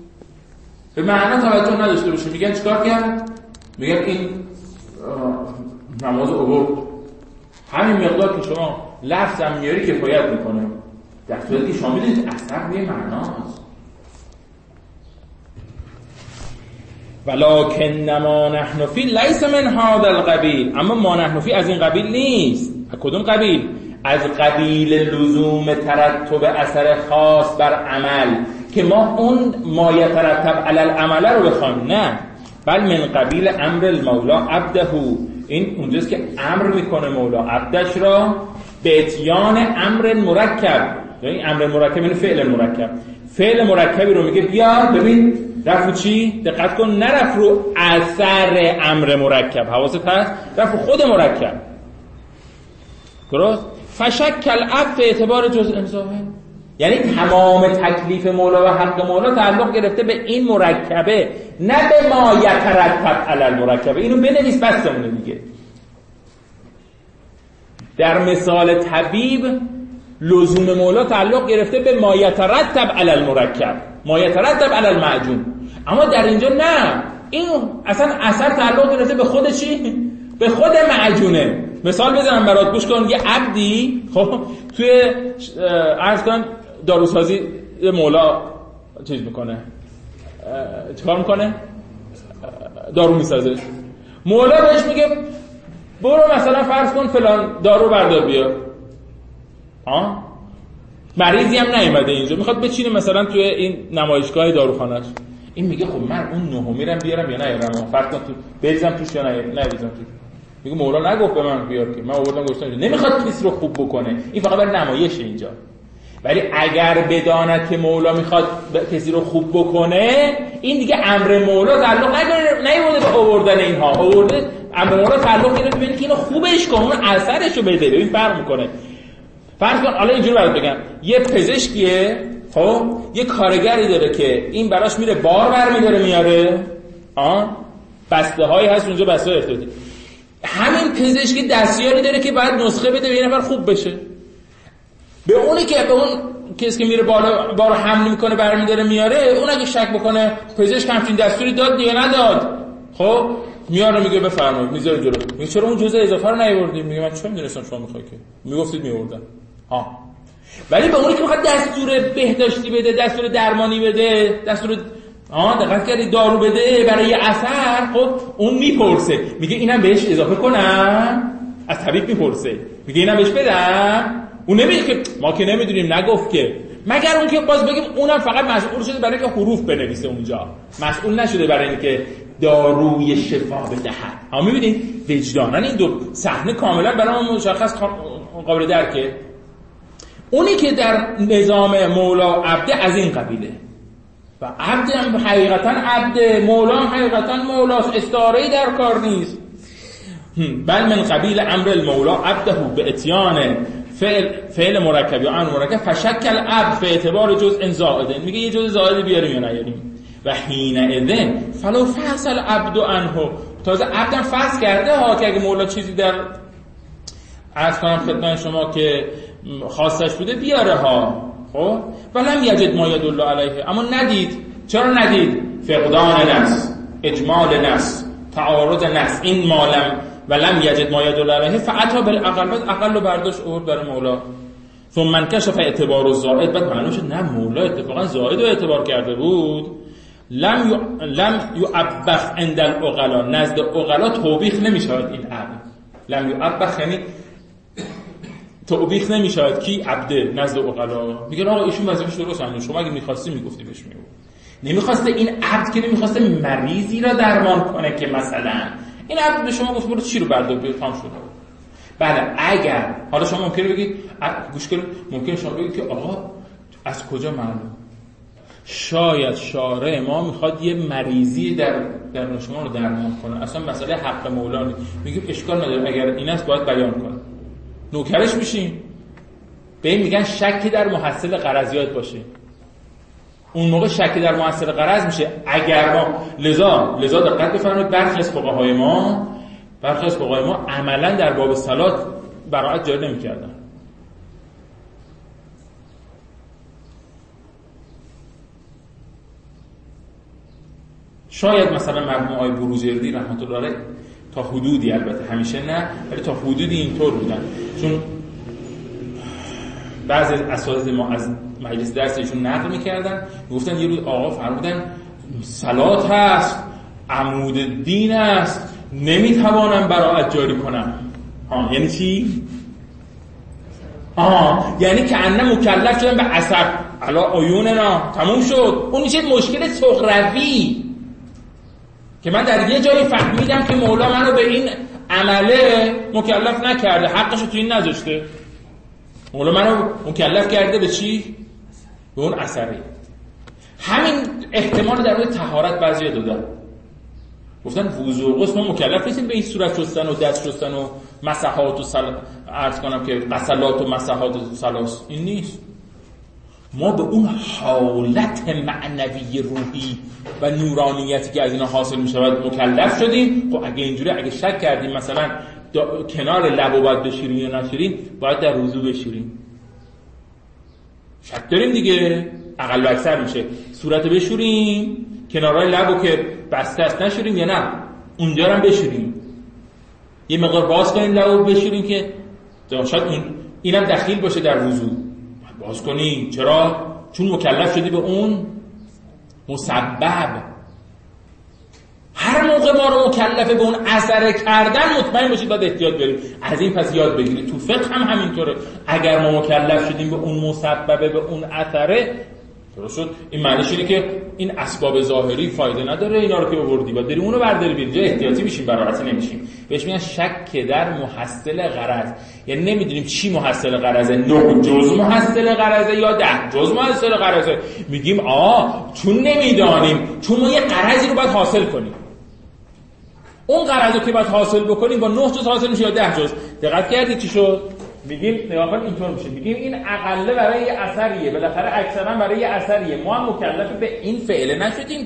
توجه نداشته باشه، میگن چیکار کرد؟ میگن این نماز عبور. همین مقدار که شما لفظ هم میاری کفایت میکنه، در صورتی که شما میدونید اثر روی معناست. ولکن ما نحن فی لیس من هذا القبیل، اما ما نحن فی از این قبیل نیست. کدوم قبیل؟ از قبیل لزوم ترتب اثر خاص بر عمل، که ما اون ما یترتب علی العمل رو بخوایم، نه، بل من قبیل امر المولا عبده. این اونجاست که امر میکنه مولا عبدش را به اتیان امر مرکب. یعنی امر مرکب یعنی فعل مرکب. فعل مرکبی رو میگه بیا ببین رفت چی؟ دقت کن، نرفت رو اثر امر مرکب، حواست هست، رفت خود مرکب. درست؟ فشکل عبد به اعتبار جزء اضافه، یعنی تمام تکلیف مولا و حق مولا تعلق گرفته به این مرکبه، نه به ما یترتب علی المرکبه. اینو بنویس بسمونه دیگه. در مثال طبیب لزوم مولا تعلق گرفته به ما یترتب علی المرکب، ما یترتب علی المعجون، اما در اینجا نه، این اصلا اثر تعلق گرفته به خود چی؟ به خود معجونه. مثال بزنم برات گوش کن. یه عبدی خب توی عرض کن داروسازی مولا چیز میکنه، چیکار میکنه؟ دارو میسازه. مولا بهش میگه برو مثلا فرض کن فلان دارو بردار بیار. مریضی هم نیومده اینجا، میخواد بچینه مثلا توی این نمایشگاه داروخانه‌اش. این میگه خب من اون نهو میرم بیارم یا نیارم، فرض کن تو بریزم توش یا نریزم توش. میگه مولا نگفت به من بیار که من آوردم گفتم. نمیخواد کسی رو خوب بکنه، این فقط برای نمایشه اینجا. ولی اگر بداند که مولا میخواد کسی رو خوب بکنه، این دیگه امر مولا تعلق نیورده به آوردن اینها، آورده امر مولا تعلق گرفته به اینکه اینو خوبش کن، اون اثرشو بده. ببین فرق میکنه. فرض کن حالا اینجوری برات بگم، یه پزشکیه خب یه کارگری داره که این براش میره بار برمی‌داره میاره، بسته هایی هست اونجا، بسته های افتاده. همین پزشکی دستیاری داره که باید نسخه بده به یه نفر خوب بشه. به اونی که به اون کسی که میره بار حمل میکنه برمی‌داره میاره، اون اگه شک بکنه پزشک همچین دستوری داد یا نداد، خب میاره میگه بفرمایید، میذاره جلو. میگه چرا اون جزء اضافه رو نیاوردید؟ میگه من چه میدونستم شما میخواید که میگفتید میوردم. ولی به اونی که میخواد دستور بهداشتی بده، دستور درمانی بده، دستور دقت کردی دارو بده برای اثر، خب اون میپرسه، میگه اینم بهش اضافه کنم؟ از طبیب میپرسه، میگه اینم بهش بدم؟ اون نمیگه که ما که نمیدونیم نگفت که، مگر اون که باز بگیم اونم فقط مسئول شده برای اینکه حروف بنویسه اونجا، مسئول نشده برای اینکه داروی شفا بدهد. ها می‌بینید وجداناً این دو صحنه کاملا برای ما مشخص قابل درکه. اونی که در نظام مولا عبد از این قبیله و عبد هم حقیقتاً عبد، مولا هم حقیقتاً مولاست، استعاره‌ای در کار نیست. بل من قبیل امر المولا عبده به اتیان فعل مرکب یا امر مرکب فشکل عبد به اعتبار جزء زائد. میگه یه جزء زائد بیاریم یا نیاریم. و حین اذن فلو فصل عبد عنه، تازه عبدم فصل کرده ها که اگه مولا چیزی در عرض کنم خدمت شما که خواستش بوده بیاره ها. خب ولم یجد ما یدل علیه، اما ندید. چرا ندید؟ فقدان نص، اجمال نص، تعارض نص. این مالم ولم یجد ما یدل علیه فاتی بالاقل، اقل برداشت اور برای مولا. ثم انکشف اعتبار الزائد، بعد معلوم شد نه مولا اتفاقا زائد رو اعتبار کرده بود. لم یعبخ عند العقلا، نزد عقلا توبیخ نمیشود این عبد. لم یعبخ یعنی توبیخ نمیشود کی؟ عبده نزد عقلا. میگن آقا ایشون وظیفه‌اش درسته، شما اگه می‌خواستی میگفتی بهش میگفت. نمی‌خواسته این عبد که نمی‌خواسته مریضی را درمان کنه که مثلا این عبد به شما گفت برو چی رو بردار بیام شده. بله اگر حالا شما ممکنه بگید گوش کنید، ممکنه شما بگید که آقا از کجا معلوم؟ شاید شارع ما میخواد یه مریضی در شما رو درمان کنه، اصلا مسئله حق مولا نیست. میگیم اشکال نداره، اگر این است باید بیان کنه. نوکرش میشیم. به این میگن شک در محصل غرض. یاد باشه اون موقع شک در محصل غرض میشه اگر ما لذا دقت بفرمایید برخی از فقهای ما عملا در باب صلات براءت جاری نمی‌کردن. شاید مثلا مرحوم آقای بروجردی رحمت الله علیه تا حدودی، البته همیشه نه، ولی تا حدودی اینطور بودن، چون بعضی از اساتید ما از مجلس درسشون نقل می‌کردن، گفتن یه روز آقا فرمودن صلات هست، عمود دین است، نمیتوانم براءت جاری کنم. یعنی چی؟ یعنی که انه مکلف شدن به اثر علا عیوننا، تموم شد. اون میشه مشکل سغروی که من در یه جایی فهمیدم که مولا منو به این عمله مکلف نکرده، حقشو تو این نذاشته. مولا منو مکلف کرده به چی؟ به اون اثری. همین احتمال در مورد طهارت بعضیا دادن، گفتن وضو و غسل ما مکلف نیستیم به این صورت شستن و دست شستن و مسحات و عرض کنم که غسلات و مسحات و سلاس، این نیست. ما به اون حالت معنوی روحی و نورانیتی که از اینا حاصل می شود مکلف شدیم. خب اگه اینجوری، اگه شک کردیم مثلا کنار لبو باید بشیریم یا نشیریم، باید در وضو بشیریم. شک داریم دیگه، اقل و اکثر میشه صورت بشوریم، کنارهای لبو که بسته است نشوریم یا نه اونجا هم بشوریم، یه مقدار باز کنیم لبو بشوریم که شاید اینم دخیل باشه در وضو. باز کنی. چرا؟ چون مکلف شدی به اون مسبب. هر موقع ما رو مکلفه به اون اثر کردن، مطمئن باشید باید احتیاط بریم از این پس یاد بگیرید. تو فقه هم همینطوره، اگر ما مکلف شدیم به اون مسببه، به اون اثره، درست شد. این معنیش اینه که این اسباب ظاهری فایده نداره، اینا رو که آوردی باید بریم اونو برداری بیریم. جا احتیاطی میشیم، براحتی نمیشیم. بهش میگن شک در محصل غرض. یعنی نمیدونیم چی محصل غرضه، 9 جزء محصل غرضه یا 10 جزء محصل غرضه. میگیم چون نمیدانیم، چون ما یه غرضی رو باید حاصل کنیم. اون غرض رو که باید حاصل بکنیم با 9 جزء حاصل میشه یا 10 جزء. دقت کردید چی شد؟ میگیم نگاه کن اینطور میشه، میگیم این اقله برای یه اثریه، بالاخره اکثرا برای یه اثریه، ما هم مکلف به این فعله نشدیم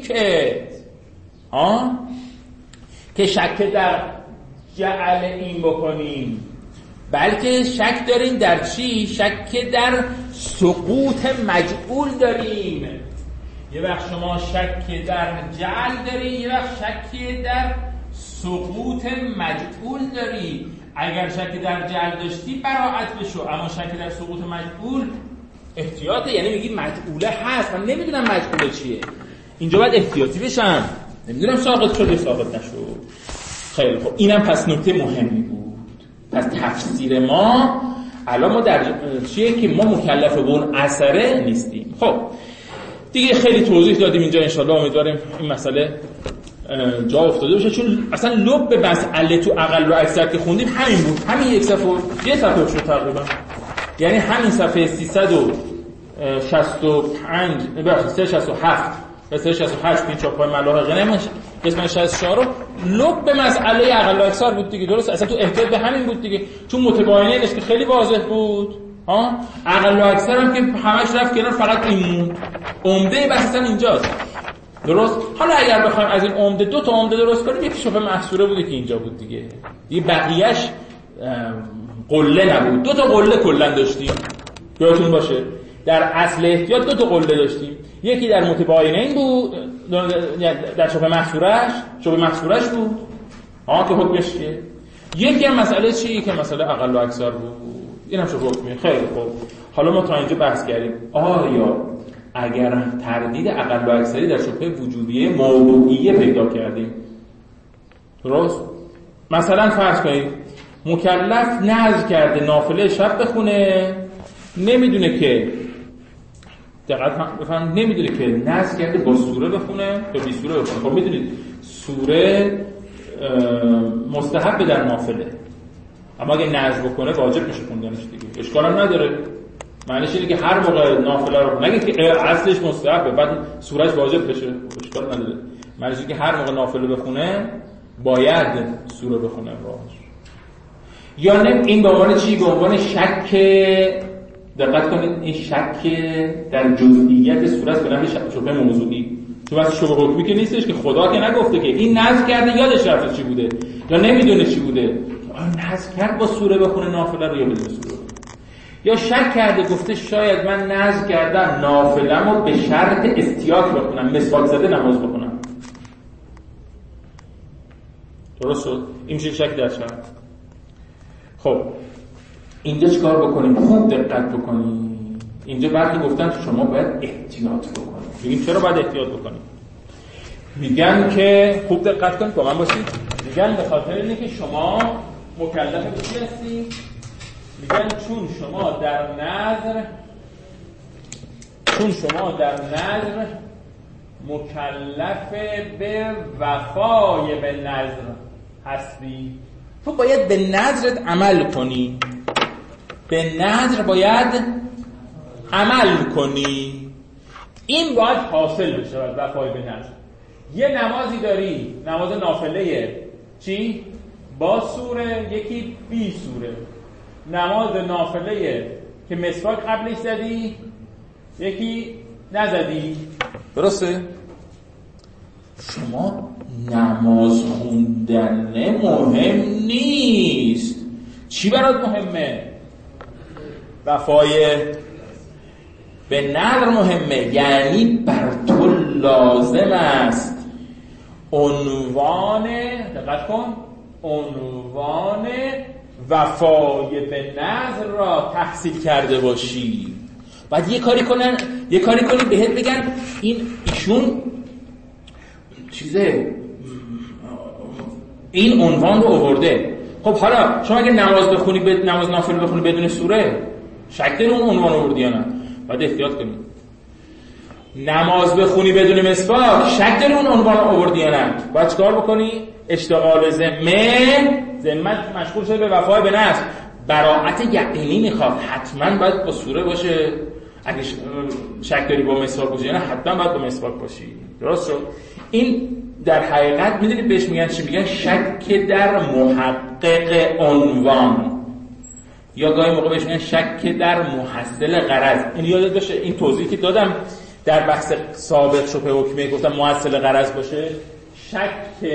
که شک در جعل این بکنیم، بلکه شک داریم در چی؟ شک در سقوط مجعول داریم. یه وقت شما شک در جعل داری، یه وقت شک در سقوط مجعول داری. اگر شک در جعل داشتی براءت بشو، اما شک در سقوط مجعول احتیاطه. یعنی میگی مجعوله هست، من نمیدونم مجعوله چیه، اینجا باید احتیاطی بشم، نمیدونم ساقط شد یا ساقط نشد. خیلی خب، اینم پس نکته مهمی بود. پس تفسیر ما الان ما در چیه که ما مکلف به اون اثره نیستیم. خب دیگه خیلی توضیح دادیم اینجا، انشالله امیدواریم این مسئله جا افتاده باشه، چون اصلا لب مسئله تو اقل و اکثر که خوندیم همین بود، همین یه صفحه شد تقریبا، یعنی همین صفحه 365 367 و 368 پین چاپ های ملاحقه نمیشه قسمت 64 رو لب مسئله اقل و اکثر بود دیگه. درست، اصلا تو احتیاط به همین بود دیگه، چون متباینش که خیلی واضح بود، اقل و اکثر هم که همش رفت کنار، فقط این موند. عمده بحث اصلا اینجاست. درست. حالا اگر بخوایم از این عمده دو تا عمده درست کنیم، یکی شبه محصوره بوده که اینجا بود دیگه بقیه‌اش قله نبود. دو تا قله کلا داشتیم، یادتون باشه در اصل احتیاط دو تا قله داشتیم، یکی در متباینین بود، در شبه محصورش بود که حکمش که یکی هم مسئله چی که مسئله اقل و اکثر بود، اینم شبه حکمی. خیلی خوب، حالا ما تا اینجا بحث کردیم آیا اگر تردید اقل و اکثری در شبهه وجوبیه موضوعیه پیدا کردیم، درست؟ مثلا فرض کنید مکلف نذر کرده نافله شب بخونه، نمیدونه که دقیق بفهم، نمیدونه که نذر کرده با سوره بخونه یا بی سوره بخونه. خب میدونید سوره مستحب در نافله، اما اگه نذر بکنه واجب میشه خوندنش دیگه، اشکال هم نداره. معنیش اینه که هر موقع نافله رو نگید که اصلش مستحبه بعد سورهش واجب بشه، اشکال نداره. معنیش اینه که هر موقع نافله بخونه باید سوره بخونه باش. یا نه این به عنوان چی؟ به عنوان شک. دقت کنید این شک در جزئیات سوره است، به نحو شبهه موضوعی، چون واسه شبهه حکمی که نیستش که خدا که نگفته که این نذر کرده یادش رفته چی بوده یا نمیدونه چی بوده، نذر کرد با سوره بخونه نافله رو یا بدون سوره، یا شک کرده گفته شاید من نذر کردم نافله‌مو به شرط استیاک بخونم، مسواک زده نماز بخونم. درست شد؟ این میشه شک در شرط. خب اینجا چیکار بکنیم؟ خوب دقت بکنیم. اینجا برخی گفتن شما باید احتیاط بکنید. میگیم چرا باید احتیاط بکنید؟ میگن که خوب دقت کنید، با من باشید. میگن به خاطر اینه که شما مکلف به چی هستی؟ میگن چون شما در نظر مکلف به وفای به نظر هستی، تو باید به نظرت عمل کنی، به نظر باید عمل کنی، این باید حاصل بشه وفای به نظر. یه نمازی داری، نماز نافله چی؟ با سوره، یکی بی سوره. نماز نافله که مسواک قبلش زدی، یکی نزدی. درسته؟ شما نماز خوندن مهم نیست، چی برات مهمه؟ وفای به نظر مهمه، یعنی بر تو لازم است عنوان، دقت کن، عنوان وفای به نظر را تحصیل کرده باشی. بعد یه کاری کنی بهت بگن ایشون این عنوان رو آورده. خب حالا شما اگه نماز نافله بخونی بدون سوره، شک داری اون عنوان آوردی یا نه؟ باید احتیاط کنی. نماز بخونی بدون مسواک، شک داری اون عنوان آوردی یا نه؟ باید چیکار بکنی؟ اشتغال ذمت مشغول شده به وفای به نظر. براءت یقینی میخواد، حتما باید با سوره باشه. اگه شک داری با مسواک باشه یا نه، حتما باید با مسواک باشی. درست شد؟ این در حقیقت میدونید بهش میگن چی؟ میگن شک در محقق عنوان، یا گاهی موقع بهش میگن شک در محصل غرض. این یادت باشه این توضیحی که دادم در بحث ثابت شبهه حکمی گفتم محصل غرض باشه، شک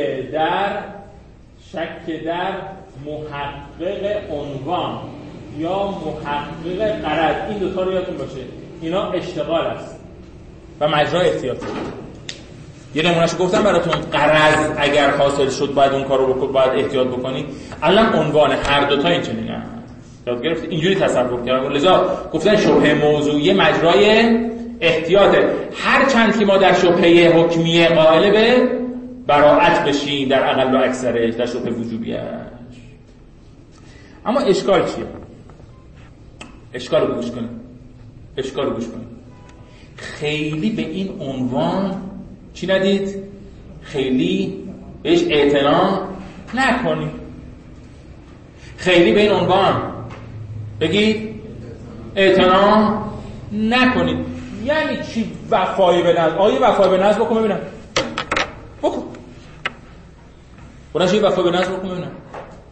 در محقق عنوان یا محقق غرض، این دوتا رو یادتون باشه، اینا اشتغال است و مجرای احتیاطه. یه نمونهشو گفتم براتون، غرض اگر حاصل شد باید اون کارو بکنی، باید احتیاط بکنی. الان عنوان هر دوتا این چنینه، یاد گرفت؟ اینجوری تصور کردم، لذا گفتن شبهه موضوعی مجرای احتیاطه. هر چند که ما در شبهه حکمیه قائل به براءت بشیم در اقل و اکثرش، در شبهه وجوبیش. اما اشکال چیه؟ اشکال رو گوش کنید. خیلی به این عنوان چی ندید؟ خیلی بهش اعتنا نکنید. خیلی به این عنوان بگید اعتنا نکنید. یعنی چی وفای به نظر؟ آیه وفای به نظر بکن ببینم. بکن. برنش وفای به نظر بکن ببینم.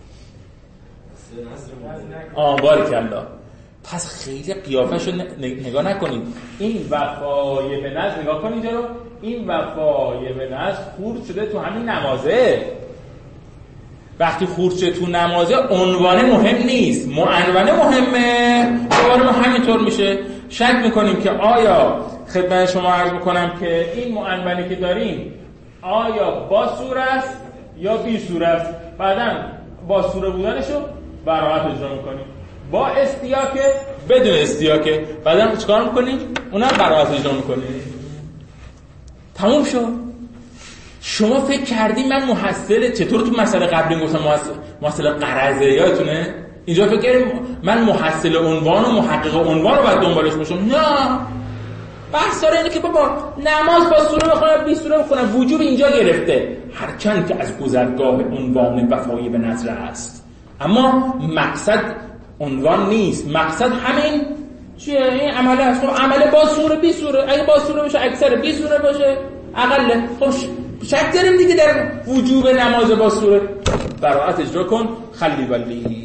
باریکالله. پس خیلی قیافه‌شو نگاه نکنید. این وفای به نظر نگاه کنید اینجا رو. این وفای به نظر خورد شده تو همین نمازه. وقتی خورد شده تو نمازه عنوان مهم نیست، معنونه مهمه. دوباره ما همینطور میشه شک میکنیم که آیا خدمت شما عرض میکنم که این معنونی که داریم آیا با سوره است یا بی سوره است. بعداً با سوره بودنشو براحت اجرا میکنیم، با استیاکه بدون استیاکه، بعداً چیکار میکنیم؟ اونم براحت اجرا میکنیم. تموم شد. شما فکر کردی من محصل، چطور تو مسئله قبلی گفتم محصل قرضه، یادتونه؟ اینجا فکر کردیم من محصل عنوان و محقق عنوان رو باید دنبالش باشم. نه، بحث داره اینه که بابا نماز با سوره بخونم بی سوره بخونم وجوب اینجا گرفته، هرچند که از گذرگاه عنوان وفای به نظر است، اما مقصد عنوان نیست، مقصد همین چیه؟ این عمله است. خب عمله با سوره بی سوره، اگه با سوره باشه اکثر بی سوره باشه اقل. خب شک داریم دیگه در وجوب نماز با سوره. براحت اجرا کن. خلی ولی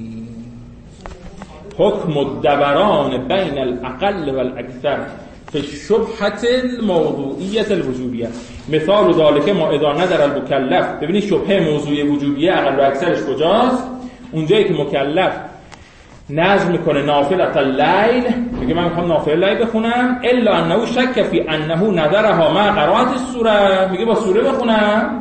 حکم الدوران بین الاقل والاکثر فی الشبهة الموضوعیة الوجوبیه. مثال ذالک ما اذا نظر المکلف. ببینید شبهه موضوعی وجوبیه اقل و اکثرش کجاست؟ اونجایی که مکلف نظر میکنه نافلة اللیل، میگه من میخوام نافله لیل بخونم، الا انه شک فی انه نظرها مع قرائت السوره، میگه با سوره بخونم.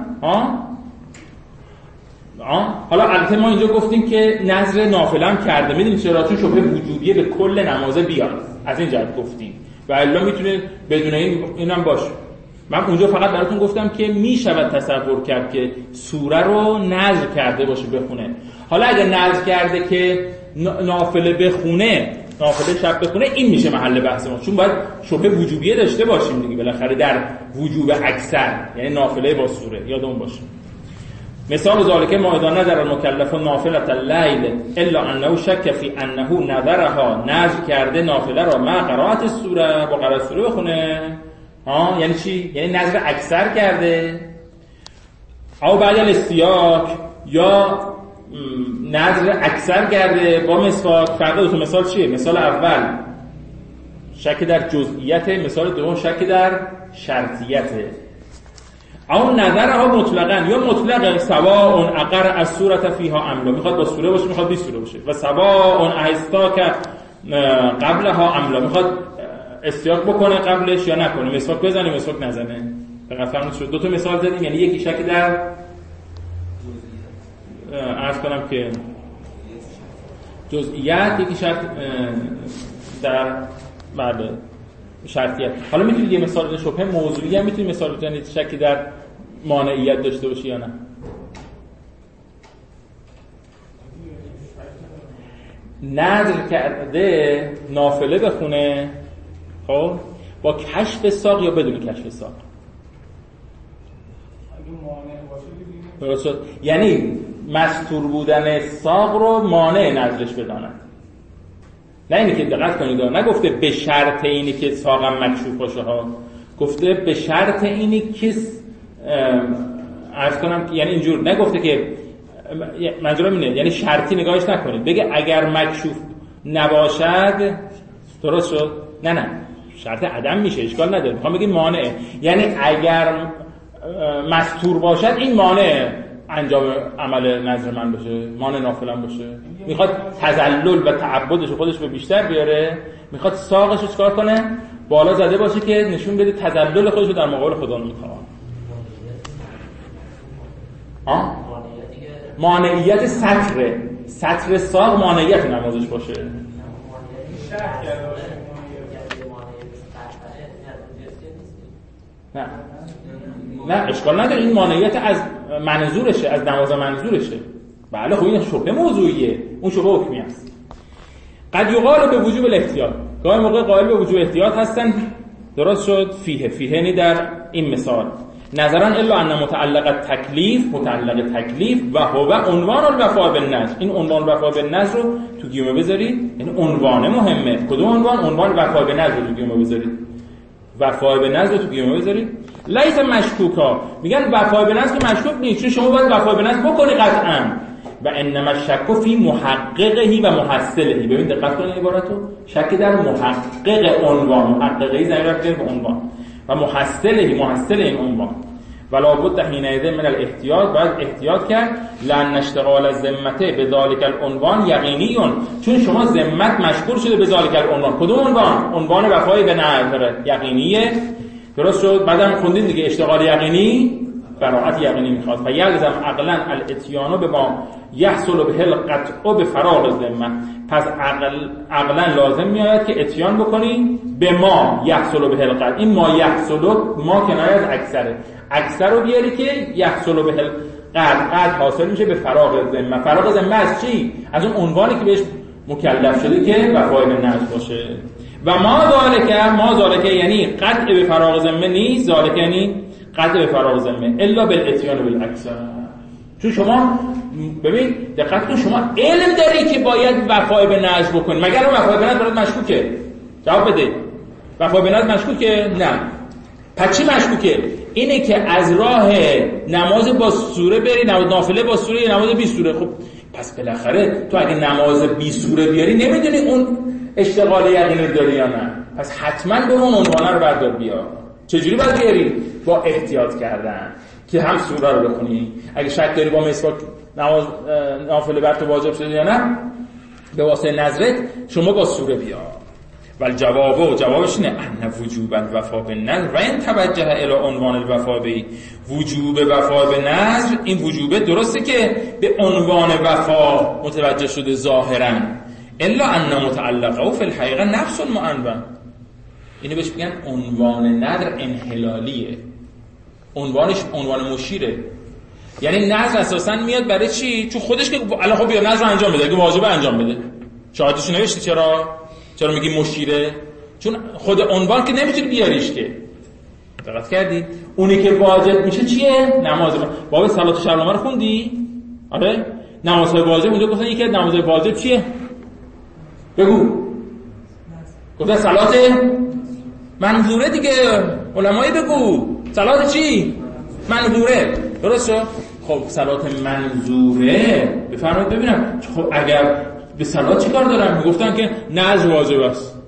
حالا البته ما اینجا گفتیم که نظر نافله هم کرده، میدونید چرا؟ چون شبهه وجوبیه به کل نمازه بیاد، از این جهت گفتیم. و الا میتونه بدون اینم باشه. من اونجا فقط براتون گفتم که میشود تصور کرد که سوره رو نظر کرده باشه بخونه. حالا اگه نظر کرده که نافله بخونه، نافله شب بخونه، این میشه محل بحث ما، چون باید شبهه وجوبیه داشته باشیم دیگه بالاخره در وجوب اکثر، یعنی نافله با سوره. یادمون باشه. مثال ذالک ما اذا نظر المکلف نافلة اللیل الا انه شک فی انه نظرها، نظر کرده نافله را مع قرائت السوره، با قرائت سوره بخونه. یعنی چی؟ یعنی نظر اکثر کرده. او بعد الاستیاک، یا نظر اکثر کرده با مسواک. فرق دو تا مثال چیه؟ مثال اول شک در جزئیت، مثال دوم شک در شرطیت. او نظرها مطلقاً، یا مطلق سواء اقر از صورت فیها املا، میخواد با سوره باشه میخواد بی سوره باشه. و سواء احستاک قبلها املا، میخواد استیاک بکنه قبلش یا نکنه، مسواک بزنه مسواک نزنه. فقط فهمید شد. دو تا مثال زدیم، یعنی یکی شک در عرض کنم که جزئیات، یکی شک در بله شرطیت. حالا میتونید یه مثال شبهه موضوعی هم میتونید مثال بزنید شکی در مانعیت داشته باشه یا نه؟ نظر کرده نافله بخونه، خب با کشف ساق یا بدون کشف ساق. درست شد. یعنی مستور بودن ساق رو مانع نظرش بداند. نه اینی که دقت کنید، نگفته به شرط اینی که ساقم مکشوف باشه ها، گفته به شرط اینی که عرض کنم، یعنی اینجور نگفته که منظورم اینه، یعنی شرطی نگاهش نکنید بگه اگر مکشوف نباشد. درست شد؟ نه شرط عدم میشه، اشکال نداره، میخوام بگیم مانعه، یعنی اگر مستور باشد این مانع انجام عمل نظر من باشه، مانع نافلم باشه. میخواد تذلل و تعبدش خودش به بیشتر بیاره، میخواد ساقش رو چکار کنه؟ بالا زده باشه که نشون بده تذلل خودش رو در مقابل خدا میخواد. مانعیت سطر ساق مانعیت نمازش باشه. نه اشکال نداره، این مانعیت از منظورشه، از نماز منظورشه. بله خب این شبهه موضوعیه، اون شبهه حکمی است. قد یقال به وجوب الاحتیاط، گاهی موقع قائل به وجوب احتیاط هستن. درست شد. فیه یعنی در این مثال نظرا الا ان متعلق تکلیف و هو عنوان الوفا بالنذر. این عنوان وفا بالنذر رو تو گیومه بذارید، یعنی عنوان مهمه. کدوم عنوان وفا بالنذر رو تو گیومه بذارید، وفا بالنذر تو گیومه بذارید. لیس مشکوکا، میگن وفا بالنذر که مشکوک نیست، چون شما باید وفا بالنذر بکنی قطعا. و انما الشک فی محققه و محصله. ببین دقت کنید عبارتو، شک در محقق عنوان، محققه ضمیر به عنوان، و محصل این عنوان. ولا بد حینئذ من الاحتیاط، باید احتیاط کرد. لان اشتغال الذمه بذلک العنوان یقینی، چون شما ذمت مشغول شده به ذلک العنوان. کدوم عنوان؟ عنوان وفای به نذر یقینیه. درست شد؟ بعدم خوندید دیگه، اشتغال یقینی براءت یقینی میخواد. فیلزم عقلا الاتیان به ما یحصل به القطع به فراغ الذمه. پس عقلا لازم میاد که اتیان بکنی به ما یحصل به القطع. این ما یحصل، ما کنایه از اکثر رو بیاری که یحصل به القطع حاصل میشه به فراغ الذمه. فراغ الذمه از چی؟ از اون عنوانی که بهش مکلف شده که وفای به نذر باشه. و ما ذالک یعنی قطع به فراغ ذمه نیست، ذالک یعنی قطع به فراغ ذمه الا بالاتیان بالاکثر. چون شما ببین دقت کن، شما علم داری که باید وفای به نذر بکنی، مگر اون وفای به نذر برات مشکوکه؟ جواب بده. وفای به نذر مشکوکه؟ نه. پس چی مشکوکه؟ اینه که از راه نماز با سوره بری، نافله با سوره یا نماز بی سوره. خب پس بالاخره تو اگه نماز بی سوره بیاری نمیدونی اون اشتغال یقینی داری یا نه. پس حتما برو اون عنوانه رو بردار بیار. چجوری باید بیاری؟ با احتیاط کردن که هم سوره رو بخونی. اگه شک داری با مسواک نماز نافله بر تو واجب شده یا نه، به واسطه نظرت شما با سوره بیار. ولی جوابش اینه ان وجوب الوفا بالنذر و ان توجه الی عنوان الوفا به وجوب وفا به نذر. این وجوبه درسته که به عنوان وفا متوجه شده ظاهرا، الا ان متعلقه فی الحقیقه نفس المعنون. اینو بهش میگن عنوان نذر انحلالیه، عنوانش عنوان مشیره. یعنی نذر اساسا میاد برای چی؟ چون خودش که الان خب بیا نذر انجام بده، اگه واجبه انجام بده. شاهدش نوشتی چرا میگی مشیره؟ چون خود عنوان که نمیتونی بیاریش که. دقت کردی؟ اونی که واجب میشه چیه؟ نماز. باب صلات شبنامه رو خوندی؟ آره؟ نمازهای واجب اونجا گفتن یکی از نمازهای واجب چیه؟ بگو. گفتن صلات منظوره دیگه. علمای بگو. صلات چی؟ منظوره. درست شد؟ خب صلات منظوره بفرمایید ببینم. خب اگر به صلات چی کار دارن؟ میگفتن که نذر واجب است.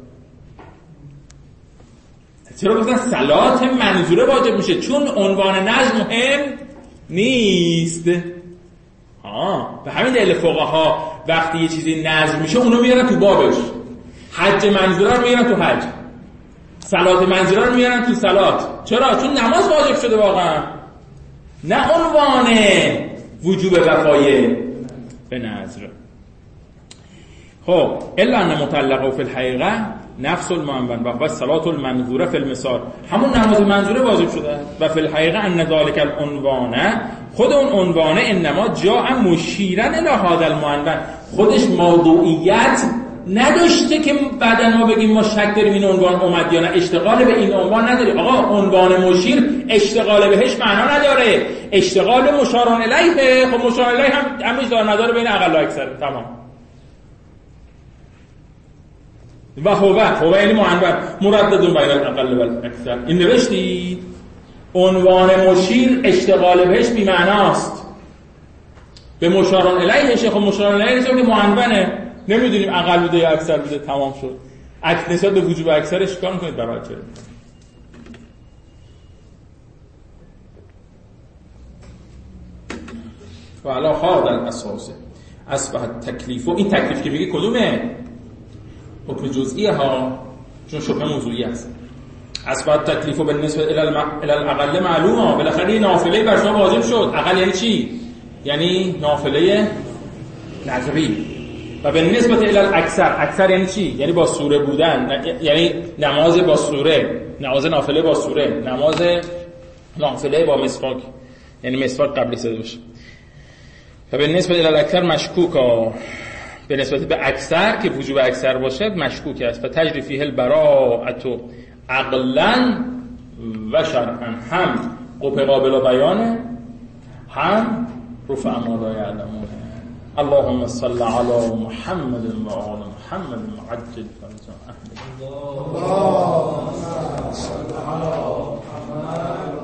چرا گفتن صلات منظوره واجب میشه؟ چون عنوان نذر مهم نیست. به همین دلیل فقها وقتی یه چیزی نذر میشه اونو میارن تو بابش. حج منظوره رو میارن تو حج، صلات منظوره رو میارن تو صلات. چرا؟ چون نماز واجب شده واقعا، نه عنوان وجوب وفای به نذر. خب الا ان متعلقه فی الحقیقه نفس المعنون و صلات المنظوره فی المثال. همون نماز منظوره واجب شده. و فی الحقیقه ان ذلک العنوان، خود اون عنوانه انما جاء مشیرا الی هذا المعنون، خودش موضوعیت نداشته که بعدا ما بگیم ما شک داریم این عنوان اومد یا نه. اشتغال به این عنوان نداری. آقا عنوان مشیر اشتغال بهش معنا نداره، اشتغال مشارون الیه. خب مشارون الیه هم امروز دار نداره بین اقل و اکثر. تمام. و هو یعنی معنون مرددون بین الاقل و الاکثر. این نوشتید عنوان مشیر اشتغال بهش بی معناست. به مشارون الیه خب مشارون الیه که معنونه، نمیدونیم اقل بوده یا اکثر بوده. تمام شد. نسبت به وجوب اکثرش کار میکنید برای چه؟ و علا هذا الاساس اصبح تکلیف. و این تکلیف که میگه کدومه؟ حکم جزئیه ها، چون شبه موضوعی است. اصبح تکلیف بالنسبه الی الاقل معلومه. بالاخره نافله بر شما واجب شد. اقل یعنی چی؟ یعنی نافله نذری. و به نسبت الی اکثر یعنی چی؟ یعنی با سوره بودن، یعنی نماز با سوره، نماز نافله با سوره، نماز نافله با مسواک، یعنی مسواک قبلی زده باشه. و به نسبت الی اکثر مشکوکا، به نسبت به اکثر که وجوب اکثر باشه مشکوک است. و تجری فیه البراءة عقلا و شرعا، هم قابل بیانه، هم رفع ما لا یعلمونه. اللهم صل علی محمد و آل محمد عجل فرج احمد. اللهم صل علی محمد